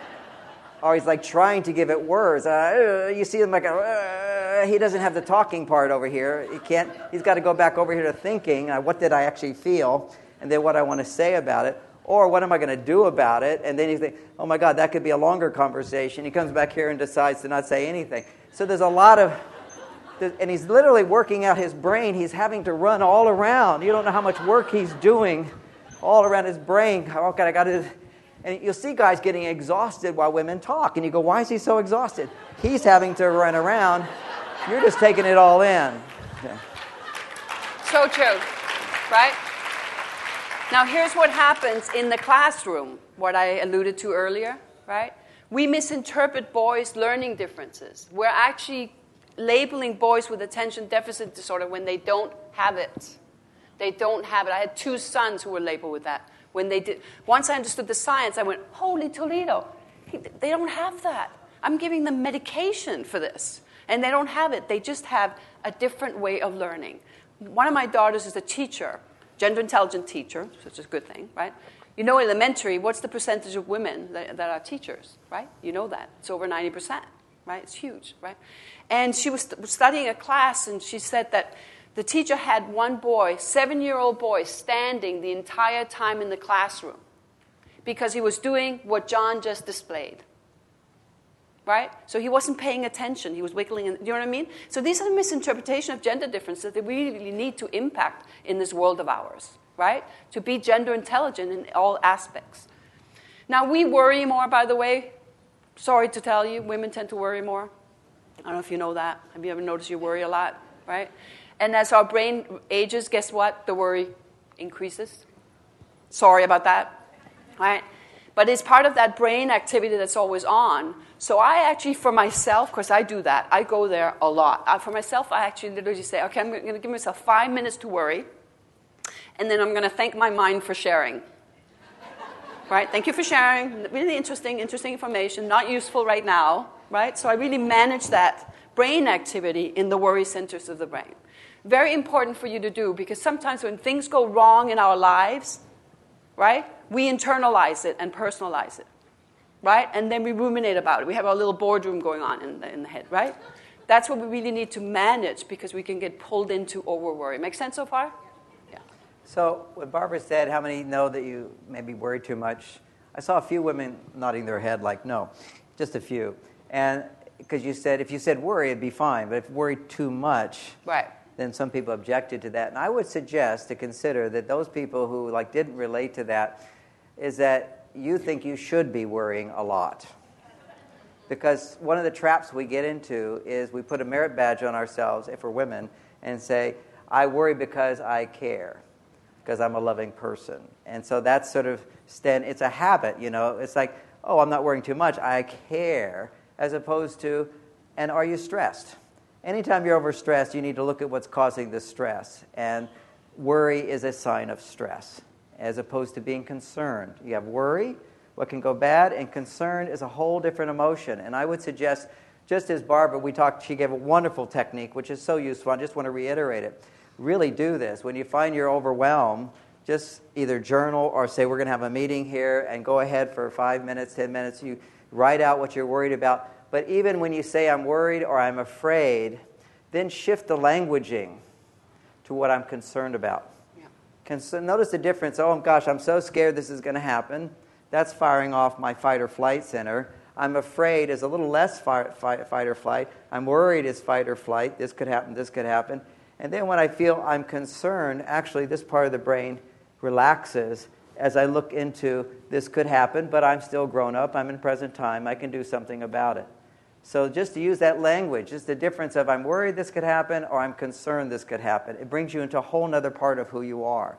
Or he's like trying to give it words. Uh, uh, you see him like, uh, he doesn't have the talking part over here. He can't. He's got to go back over here to thinking. Uh, what did I actually feel? And then what I want to say about it. Or what am I going to do about it? And then he's like, oh my God, that could be a longer conversation. He comes back here and decides to not say anything. So there's a lot of, and he's literally working out his brain. He's having to run all around. You don't know how much work he's doing all around his brain. Oh God, I got to. And you'll see guys getting exhausted while women talk. And you go, why is he so exhausted? He's having to run around. You're just taking it all in. Okay. So true, right? Now here's what happens in the classroom, what I alluded to earlier, right? We misinterpret boys' learning differences. We're actually labeling boys with attention deficit disorder when they don't have it. They don't have it. I had two sons who were labeled with that. When they did, once I understood the science, I went, holy Toledo, he, they don't have that. I'm giving them medication for this. And they don't have it. They just have a different way of learning. One of my daughters is a teacher, gender-intelligent teacher, which is a good thing, right? You know, elementary, what's the percentage of women that, that are teachers, right? You know that. It's over ninety percent, right? It's huge, right? And she was st- studying a class, and she said that the teacher had one boy, seven-year-old boy, standing the entire time in the classroom because he was doing what John just displayed. Right? So he wasn't paying attention. He was wiggling. In, you know what I mean? So these are the misinterpretation of gender differences that we really need to impact in this world of ours. Right? To be gender intelligent in all aspects. Now, we worry more, by the way. Sorry to tell you, women tend to worry more. I don't know if you know that. Have you ever noticed you worry a lot? Right? And as our brain ages, guess what? The worry increases. Sorry about that. Right? But it's part of that brain activity that's always on. So I actually, for myself, because I do that, I go there a lot. I, for myself, I actually literally say, okay, I'm going to give myself five minutes to worry, and then I'm going to thank my mind for sharing. Right? Thank you for sharing. Really interesting, interesting information. Not useful right now. Right? So I really manage that brain activity in the worry centers of the brain. Very important for you to do, because sometimes when things go wrong in our lives, right, we internalize it and personalize it, right? And then we ruminate about it. We have our little boardroom going on in the, in the head, right? That's what we really need to manage, because we can get pulled into over-worry. Make sense so far? Yeah. So when Barbara said, how many know that you maybe worry too much? I saw a few women nodding their head like, no, just a few. And because you said, if you said worry, it'd be fine. But if worry too much, right. then some people objected to that. And I would suggest to consider that those people who like didn't relate to that is that you think you should be worrying a lot. Because one of the traps we get into is we put a merit badge on ourselves, if we're women, and say, I worry because I care, because I'm a loving person. And so that's sort of, stand, it's a habit, you know. It's like, oh, I'm not worrying too much, I care, as opposed to, and are you stressed? Anytime you're overstressed, you need to look at what's causing the stress. And worry is a sign of stress, as opposed to being concerned. You have worry, what can go bad, and concern is a whole different emotion. And I would suggest, just as Barbara, we talked, she gave a wonderful technique, which is so useful. I just want to reiterate it. Really do this. When you find you're overwhelmed, just either journal or say, we're going to have a meeting here, and go ahead for five minutes, ten minutes. You write out what you're worried about. But even when you say, I'm worried or I'm afraid, then shift the languaging to what I'm concerned about. Yeah. Concern, notice the difference. Oh, gosh, I'm so scared this is going to happen. That's firing off my fight or flight center. I'm afraid is a little less fight, fight, fight or flight. I'm worried is fight or flight. This could happen, this could happen. And then when I feel I'm concerned, actually this part of the brain relaxes as I look into this could happen, but I'm still grown up. I'm in present time. I can do something about it. So just to use that language, just the difference of I'm worried this could happen or I'm concerned this could happen. It brings you into a whole other part of who you are.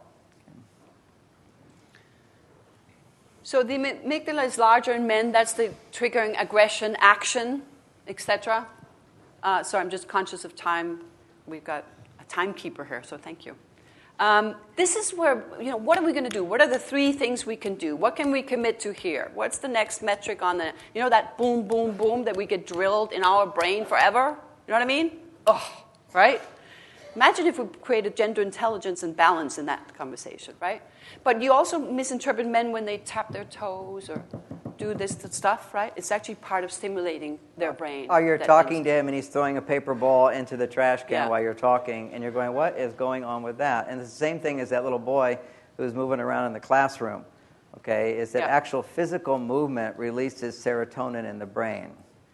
So the amygdala is larger in men. That's the triggering aggression, action, et cetera. Uh, so I'm just conscious of time. We've got a timekeeper here, so thank you. Um, this is where, you know, what are we going to do? What are the three things we can do? What can we commit to here? What's the next metric on the, you know, that boom, boom, boom that we get drilled in our brain forever? You know what I mean? Oh, right? Imagine if we created gender intelligence and balance in that conversation, right? But you also misinterpret men when they tap their toes or do this stuff, right? It's actually part of stimulating their brain. Oh, you're talking to him and he's throwing a paper ball into the trash can yeah. while you're talking, and you're going, what is going on with that? And it's the same thing as that little boy who's moving around in the classroom, okay, is that yeah. actual physical movement releases serotonin in the brain.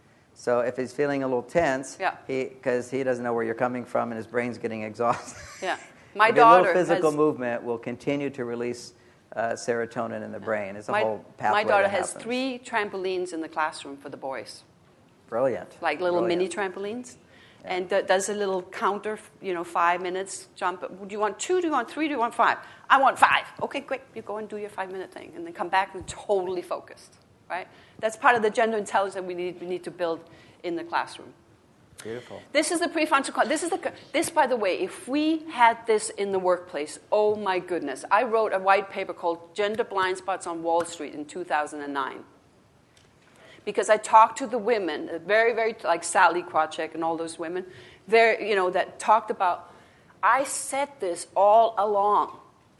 So if he's feeling a little tense, yeah. he because he doesn't know where you're coming from and his brain's getting exhausted. Yeah, my okay, daughter a little physical has, movement will continue to release uh, serotonin in the brain. It's a my, whole pathway. My daughter that has happens. three trampolines in the classroom for the boys. Brilliant. Like little Brilliant. mini trampolines. Yeah. And th- does a little counter, you know, five minutes jump. Do you want two? Do you want three? Do you want five? I want five. Okay, great. You go and do your five-minute thing, and then come back and totally focused, right? That's part of the gender intelligence that we need. We need to build in the classroom. Beautiful. This is the prefrontal cortex. This is the this, by the way. If we had this in the workplace, oh my goodness! I wrote a white paper called "Gender Blind Spots on Wall Street" in two thousand nine. Because I talked to the women, very, very, like Sally Krawcheck and all those women, very, you know, that talked about, I said this all along.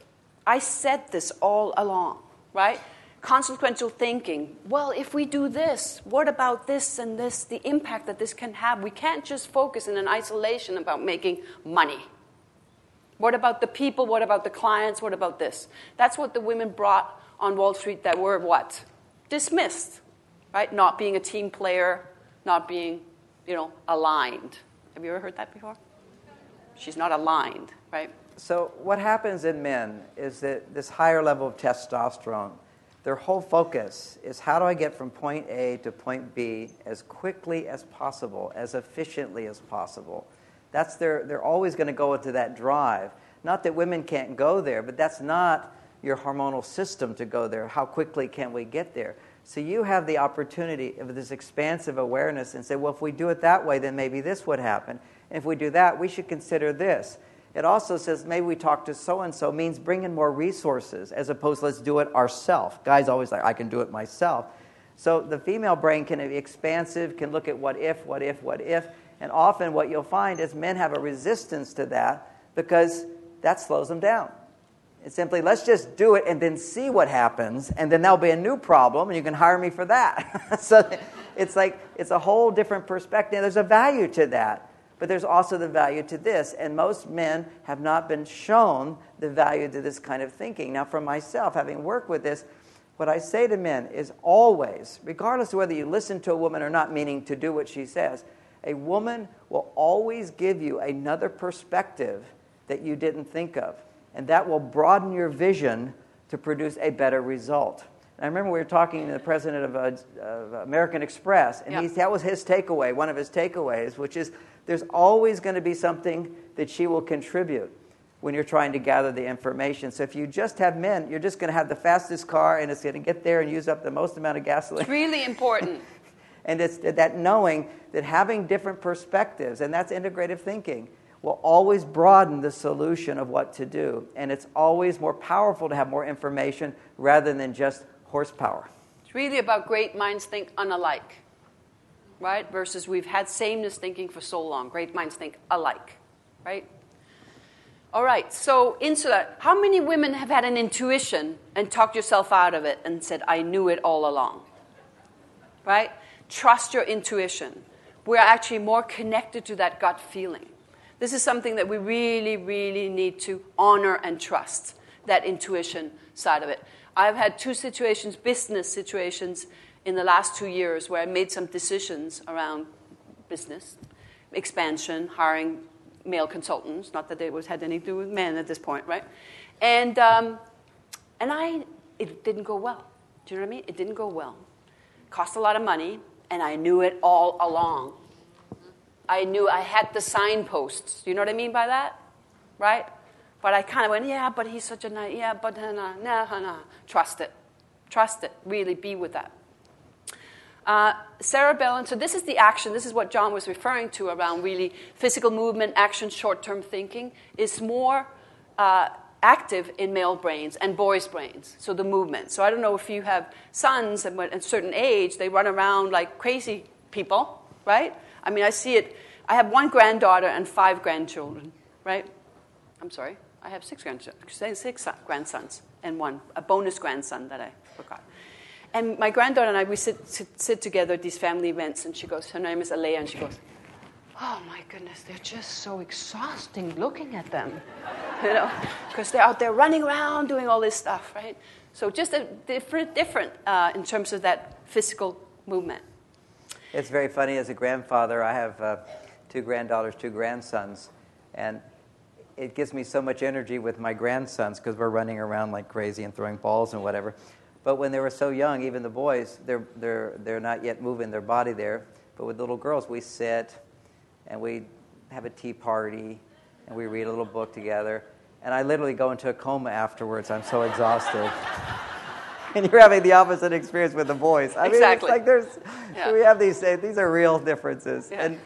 I said this all along, right? Consequential thinking. Well, if we do this, what about this and this, the impact that this can have? We can't just focus in an isolation about making money. What about the people? What about the clients? What about this? That's what the women brought on Wall Street that were what? Dismissed. Right? Not being a team player, not being, you know, aligned. Have you ever heard that before? She's not aligned, right? So what happens in men is that this higher level of testosterone, their whole focus is how do I get from point A to point B as quickly as possible, as efficiently as possible. That's their, they're always going to go into that drive. Not that women can't go there, but that's not your hormonal system to go there. How quickly can we get there? So you have the opportunity of this expansive awareness and say, well, if we do it that way, then maybe this would happen. And if we do that, we should consider this. It also says maybe we talk to so-and-so means bring in more resources as opposed to let's do it ourselves. Guys always like, I can do it myself. So the female brain can be expansive, can look at what if, what if, what if. And often what you'll find is men have a resistance to that because that slows them down. It's simply, let's just do it and then see what happens, and then there'll be a new problem, and you can hire me for that. So it's like, it's a whole different perspective. There's a value to that, but there's also the value to this. And most men have not been shown the value to this kind of thinking. Now, for myself, having worked with this, what I say to men is always, regardless of whether you listen to a woman or not, meaning to do what she says, A woman will always give you another perspective that you didn't think of, and that will broaden your vision to produce a better result. And I remember we were talking to the president of, uh, of American Express, and yeah. he, that was his takeaway, one of his takeaways, which is there's always going to be something that she will contribute when you're trying to gather the information. So if you just have men, you're just going to have the fastest car, and it's going to get there and use up the most amount of gasoline. It's really important. And it's that knowing that having different perspectives, and that's integrative thinking, will always broaden the solution of what to do. And it's always more powerful to have more information rather than just horsepower. It's really about great minds think unalike, right? Versus we've had sameness thinking for so long. Great minds think alike, right? All right, so into that, how many women have had an intuition and talked yourself out of it and said, I knew it all along, right? Trust your intuition. We're actually more connected to that gut feeling. This is something that we really, really need to honor and trust, that intuition side of it. I've had two situations, business situations, in the last two years where I made some decisions around business, expansion, hiring male consultants, not that it was had anything to do with men at this point, right? And um, and I, it didn't go well. Do you know what I mean? It didn't go well. Cost a lot of money, and I knew it all along. I knew I had the signposts. Do you know what I mean by that? Right? But I kind of went, yeah, but he's such a nice, yeah, but nah, nah, nah, nah. Trust it. Trust it. Really be with that. Uh, cerebellum, so this is the action. This is what John was referring to around really physical movement, action, short-term thinking, is more uh, active in male brains and boys' brains, so the movement. So I don't know if you have sons and at a certain age, they run around like crazy people, right? I mean, I see it. I have one granddaughter and five grandchildren, right? I'm sorry. I have six grandchildren, six grandsons and one, a bonus grandson that I forgot. And my granddaughter and I, we sit, sit, sit together at these family events, and she goes, her name is Alea, and she goes, oh, my goodness, they're just so exhausting looking at them, you know, because they're out there running around doing all this stuff, right? So just a different, different uh, in terms of that physical movement. It's very funny. As a grandfather, I have uh, two granddaughters, two grandsons, and it gives me so much energy with my grandsons because we're running around like crazy and throwing balls and whatever. But when they were so young, even the boys, they're they're they're not yet moving their body there. But with little girls, we sit and we have a tea party and we read a little book together. And I literally go into a coma afterwards. I'm so exhausted. And you're having the opposite experience with the boys. I exactly. mean, it's like there's yeah. we have these these are real differences. Yeah. And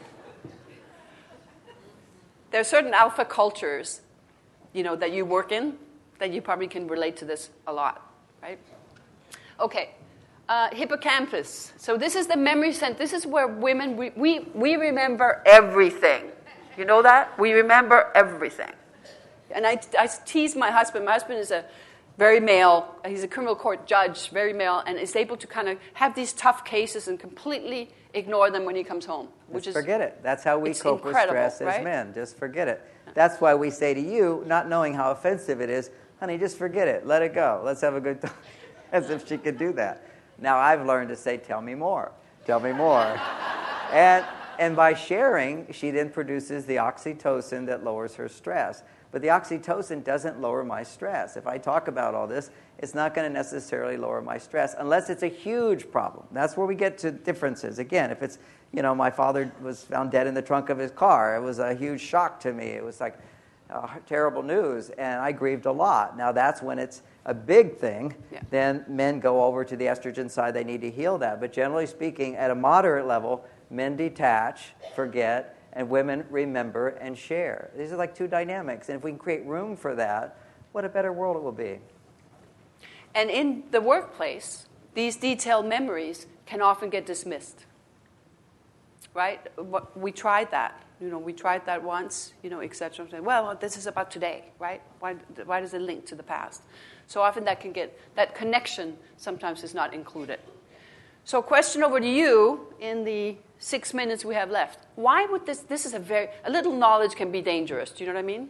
there are certain alpha cultures, you know, that you work in that you probably can relate to this a lot, right? Okay, uh, hippocampus. So this is the memory center. This is where women, we, we, we remember everything. You know that? We remember everything. And I, I tease my husband. My husband is a very male. He's a criminal court judge, very male, and is able to kind of have these tough cases and completely ignore them when he comes home. Which Just is forget it. That's how we cope with stress right? as men. Just forget it. That's why we say to you, not knowing how offensive it is, honey, just forget it. Let it go. Let's have a good time. As if she could do that. Now I've learned to say, tell me more. Tell me more. and and by sharing, she then produces the oxytocin that lowers her stress. But the oxytocin doesn't lower my stress. If I talk about all this, it's not going to necessarily lower my stress unless it's a huge problem. That's where we get to differences. Again, if it's, you know, my father was found dead in the trunk of his car, it was a huge shock to me. It was like uh, terrible news, and I grieved a lot. Now that's when it's a big thing, yeah. Then men go over to the estrogen side. They need to heal that. But generally speaking, at a moderate level, men detach, forget, and women remember and share. These are like two dynamics. And if we can create room for that, what a better world it will be. And in the workplace, these detailed memories can often get dismissed. Right? We tried that. You know, we tried that once, you know, et cetera. Well, this is about today, right? Why, why does it link to the past? So often that can get, that connection sometimes is not included. So question over to you in the six minutes we have left. Why would this, this is a very, a little knowledge can be dangerous. Do you know what I mean?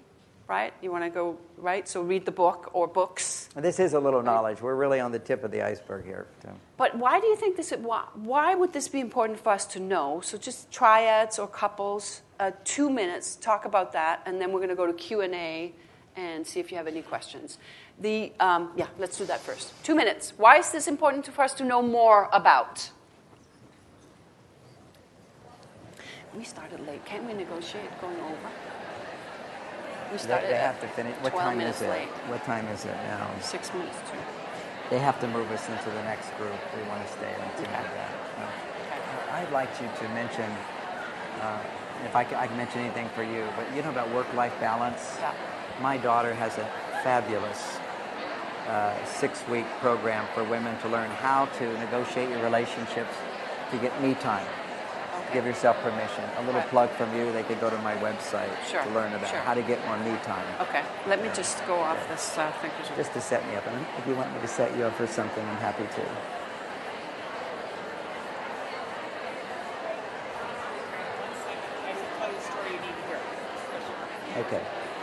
right? You want to go, right? So read the book or books. This is a little knowledge. We're really on the tip of the iceberg here. So. But why do you think this, why, why would this be important for us to know? So just triads or couples, uh, two minutes, talk about that, and then we're going to go to Q and A and see if you have any questions. The um, yeah, let's do that first. Two minutes. Why is this important for us to know more about? We started late. Can't we negotiate going over? We started They, they have to finish. What time minutes is it? late. What time is it now? Six minutes too. They have to move us into the next group. We want to stay until Okay. that. No. Okay. I'd like you to mention, uh, if I can, I can mention anything for you, but you know about work-life balance? Yeah. My daughter has a fabulous uh, six-week program for women to learn how to negotiate your relationships to get me time. Okay. Give yourself permission. A little Right. plug from you. They could go to my website Sure, to learn about sure. how to get more me time. Okay. Let me just go off this uh, thing. Just to set me up. And if you want me to set you up for something, I'm happy to. Okay.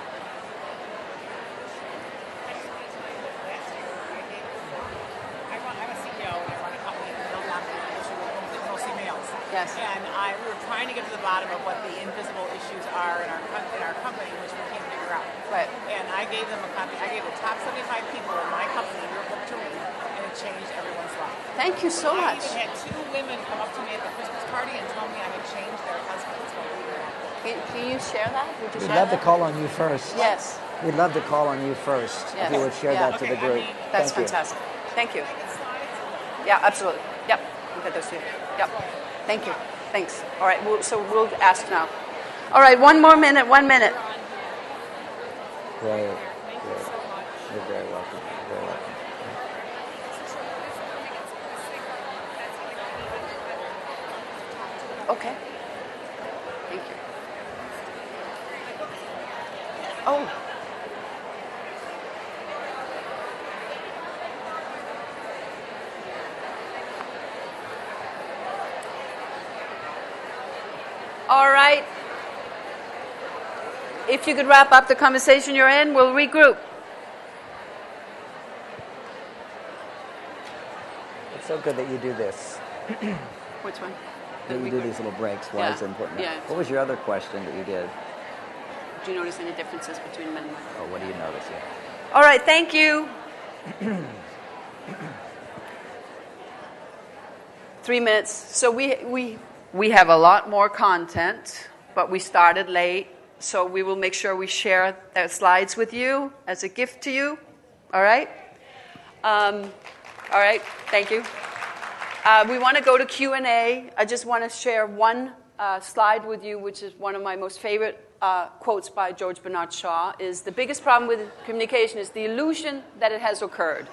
I run, I'm a C E O and I run a company that builds on the issue of mostly males. Yes. And I, we were trying to get to the bottom of what the invisible issues are in our co- in our company, which we can't figure out. Right. And I gave them a copy. I gave the top seventy-five people in my company your book to read, and it changed everyone's life. Thank you so I much. even had two women come up to me at the Christmas party and tell me I had changed their husbands by reading that book. Can, can you share that? Would you We'd share love to that? call on you first. Yes. We'd love to call on you first. Yes. If you would share Yeah. that to Okay, the I group. mean- That's Thank you. fantastic. Thank you. Yeah, absolutely. Yep. We'll get those to you. Yep. Thank you. Thanks. All right. We'll, so we'll ask now. All right. One more minute. One minute. Great. Great. You're very welcome. You're very welcome. Okay. Thank you. Oh. All right. If you could wrap up the conversation you're in, we'll regroup. It's so good that you do this. Which one? That you do these little breaks. Why Yeah. is it important? Yeah. What was your other question that you did? Do you notice any differences between men and women? Oh, what do you notice? Yeah. All right, thank you. Three minutes. So we, we, we have a lot more content, but we started late, so we will make sure we share the slides with you as a gift to you. All right? Um, all right, thank you. Uh, we want to go to Q and A. I just want to share one uh, slide with you, which is one of my most favorite uh, quotes by George Bernard Shaw, is the biggest problem with communication is the illusion that it has occurred.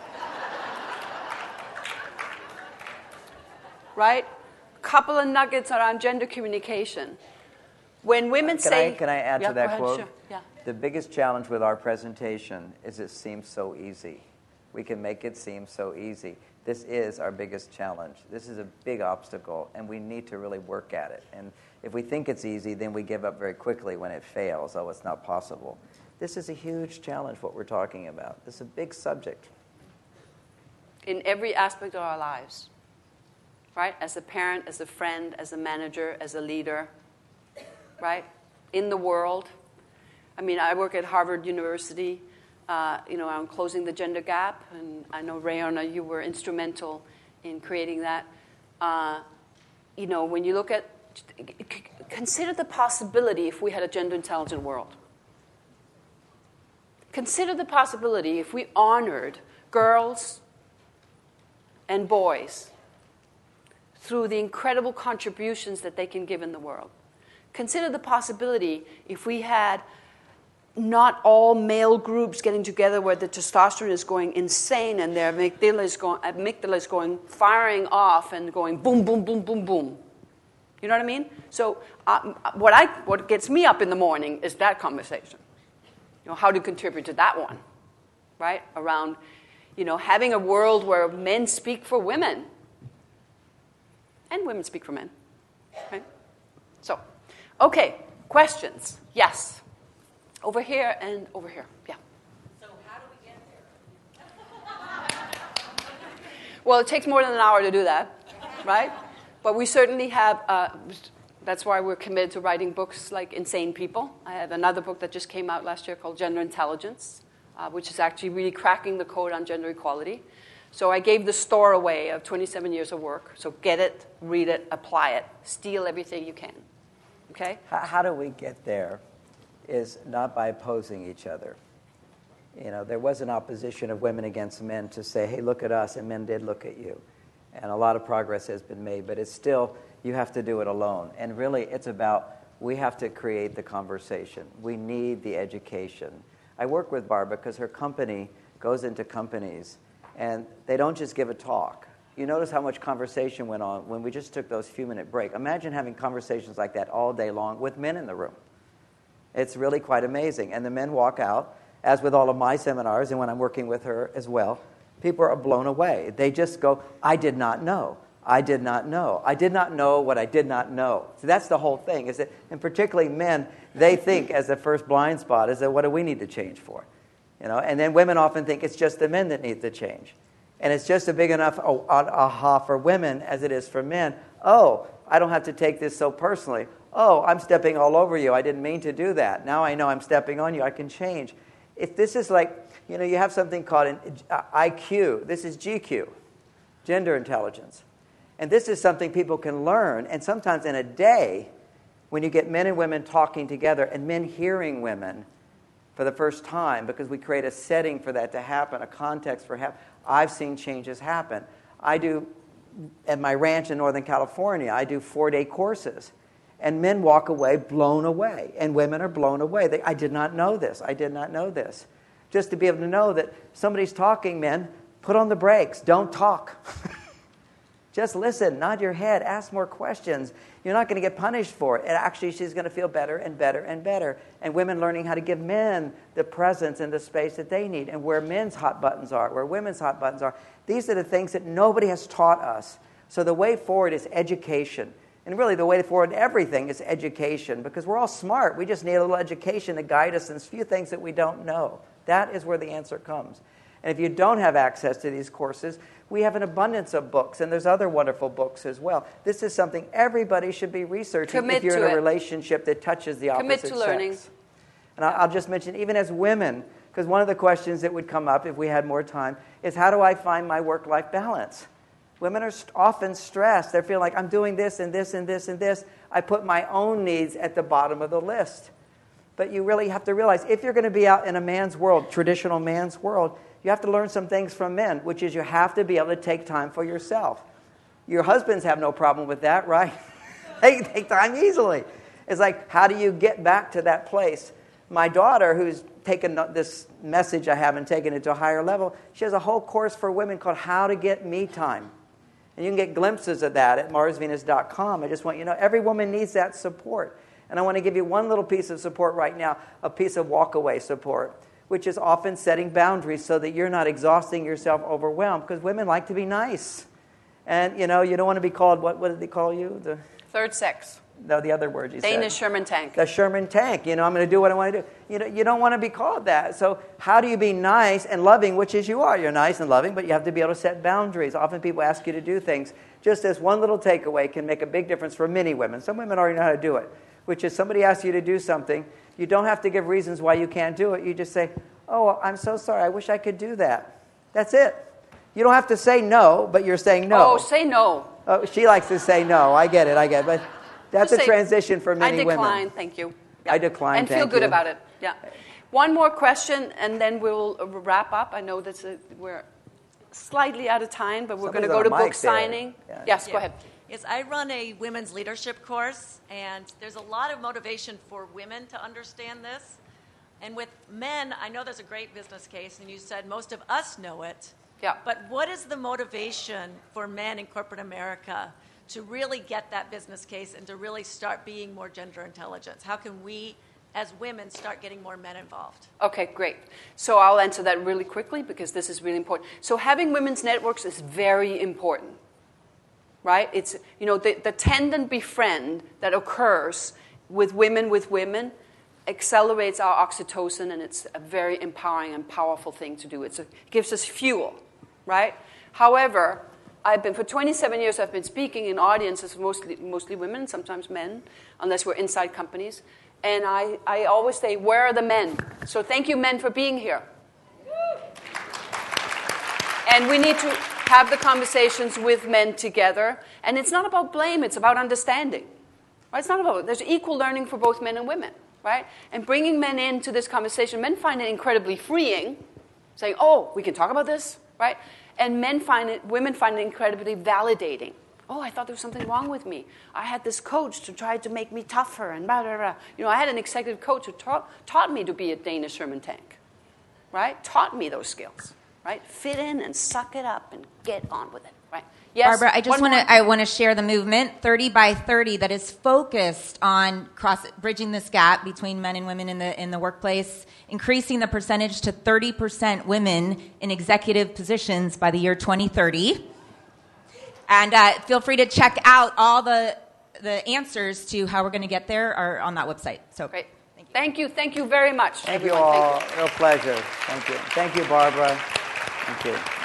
Right? Couple of nuggets around gender communication. When women Can say... I, can I add Yeah, to go that ahead, quote? sure. Yeah. The biggest challenge with our presentation is it seems so easy. We can make it seem so easy. This is our biggest challenge. This is a big obstacle, and we need to really work at it. And if we think it's easy, then we give up very quickly when it fails. Oh, it's not possible. This is a huge challenge, what we're talking about. This is a big subject. In every aspect of our lives. Right? As a parent, as a friend, as a manager, as a leader. Right? In the world. I mean, I work at Harvard University. Uh, you know, I'm closing the gender gap, and I know, Rayona, you were instrumental in creating that. Uh, you know, when you look at, consider the possibility if we had a gender-intelligent world. Consider the possibility if we honored girls and boys through the incredible contributions that they can give in the world. Consider the possibility if we had not all male groups getting together where the testosterone is going insane and their amygdala is going, amygdala is going firing off and going boom, boom, boom, boom, boom. You know what I mean? So uh, what I what gets me up in the morning is that conversation. You know, how to contribute to that one, right? Around, you know, having a world where men speak for women and women speak for men, right? So, okay, questions? Yes. over here and over here. Yeah. So how do we get there? Well, it takes more than an hour to do that, right? But we certainly have, uh, that's why we're committed to writing books like Insane People. I have another book that just came out last year called Gender Intelligence, uh, which is actually really cracking the code on gender equality. So I gave the store away of twenty-seven years of work. So get it, read it, apply it, steal everything you can. Okay? How, how do we get there is not by opposing each other. You know, there was an opposition of women against men to say, hey, look at us, and men did look at you. And a lot of progress has been made, but it's still, you have to do it alone. And really, it's about, we have to create the conversation. We need the education. I work with Barbara because her company goes into companies, and they don't just give a talk. You notice how much conversation went on when we just took those few-minute break. Imagine having conversations like that all day long with men in the room. It's really quite amazing. And the men walk out, as with all of my seminars, and when I'm working with her as well, people are blown away. They just go, I did not know. I did not know. I did not know what I did not know. So that's the whole thing. Is that, and particularly men, they think as the first blind spot is that what do we need to change for? You know, and then women often think it's just the men that need to change. And it's just a big enough oh, aha for women as it is for men. Oh, I don't have to take this so personally. Oh, I'm stepping all over you. I didn't mean to do that. Now I know I'm stepping on you. I can change. If this is like, you know, you have something called an I Q. This is G Q, gender intelligence. And this is something people can learn. And sometimes in a day, when you get men and women talking together and men hearing women for the first time, because we create a setting for that to happen, a context for happen. I've seen changes happen. I do, at my ranch in Northern California, I do four-day courses. And men walk away blown away. And women are blown away. They, I did not know this. I did not know this. Just to be able to know that somebody's talking, men, put on the brakes. Don't talk. Just listen, nod your head, ask more questions. You're not going to get punished for it. And actually, she's going to feel better and better and better. And women learning how to give men the presence and the space that they need, and where men's hot buttons are, where women's hot buttons are. These are the things that nobody has taught us. So the way forward is education. And really, the way forward in everything is education, because we're all smart. We just need a little education to guide us in a few things that we don't know. That is where the answer comes. And if you don't have access to these courses, we have an abundance of books, and there's other wonderful books as well. This is something everybody should be researching Commit if you're to in a it. relationship that touches the opposite Commit to sex. learning. And I'll, I'll just mention, even as women, because one of the questions that would come up if we had more time is, how do I find my work-life balance? Women are st- often stressed. They're feeling like, I'm doing this and this and this and this. I put my own needs at the bottom of the list. But you really have to realize, if you're going to be out in a man's world, traditional man's world, you have to learn some things from men, which is you have to be able to take time for yourself. Your husbands have no problem with that, right? They take time easily. It's like, how do you get back to that place? My daughter, who's taken this message I have and taken it to a higher level, she has a whole course for women called How to Get Me Time. And you can get glimpses of that at mars venus dot com. I just want you to know, every woman needs that support. And I want to give you one little piece of support right now, a piece of walk-away support, which is often setting boundaries so that you're not exhausting yourself, overwhelmed, because women like to be nice. And, you know, you don't want to be called, what, what did they call you? The Third sex. No, the other word you said. Danish Sherman tank. The Sherman tank. You know, I'm going to do what I want to do. You know, you don't want to be called that. So how do you be nice and loving, which is you are. You're nice and loving, but you have to be able to set boundaries. Often people ask you to do things. Just as one little takeaway can make a big difference for many women. Some women already know how to do it, which is somebody asks you to do something. You don't have to give reasons why you can't do it. You just say, oh, I'm so sorry. I wish I could do that. That's it. You don't have to say no, but you're saying no. Oh, say no. Oh, she likes to say no. I get it. I get it. But that's Just a say, transition for many I decline, women. thank you. I decline, And feel thank good you. about it. Yeah. One more question, and then we'll wrap up. I know that we're slightly out of time, but we're going to Somebody's go on to a book mic there. signing. Yeah. Yes, Yeah. go ahead. Yes, I run a women's leadership course, and there's a lot of motivation for women to understand this. And with men, I know there's a great business case, and you said most of us know it. Yeah. But what is the motivation for men in corporate America to really get that business case and to really start being more gender intelligent? How can we, as women, start getting more men involved? Okay, great. So I'll answer that really quickly because this is really important. So having women's networks is very important, right? It's, you know, the, the tend and befriend that occurs with women with women accelerates our oxytocin, and it's a very empowering and powerful thing to do. It's a, it gives us fuel, right? However, I've been, for twenty-seven years, I've been speaking in audiences, mostly, mostly women, sometimes men, unless we're inside companies. And I, I always say, where are the men? So thank you, men, for being here. And we need to have the conversations with men together. And it's not about blame, it's about understanding. Right? It's not about, there's equal learning for both men and women. Right? And bringing men into this conversation, men find it incredibly freeing, saying, oh, we can talk about this, right? And men find it, women find it incredibly validating. Oh, I thought there was something wrong with me. I had this coach to try to make me tougher and blah, blah, blah. You know, I had an executive coach who taught, taught me to be a Danish Sherman tank, right? Taught me those skills, right? Fit in and suck it up and get on with it, right? Yes, Barbara, I just one want more. to I want to share the movement thirty by thirty that is focused on cross bridging this gap between men and women in the in the workplace, increasing the percentage to thirty percent women in executive positions by the year twenty thirty. And uh, feel free to check out all the the answers to how we're going to get there are on that website. So Great. Thank you. Thank you very much. Thank you everyone. all. Thank you. Real pleasure. Thank you. Thank you, Barbara. Thank you.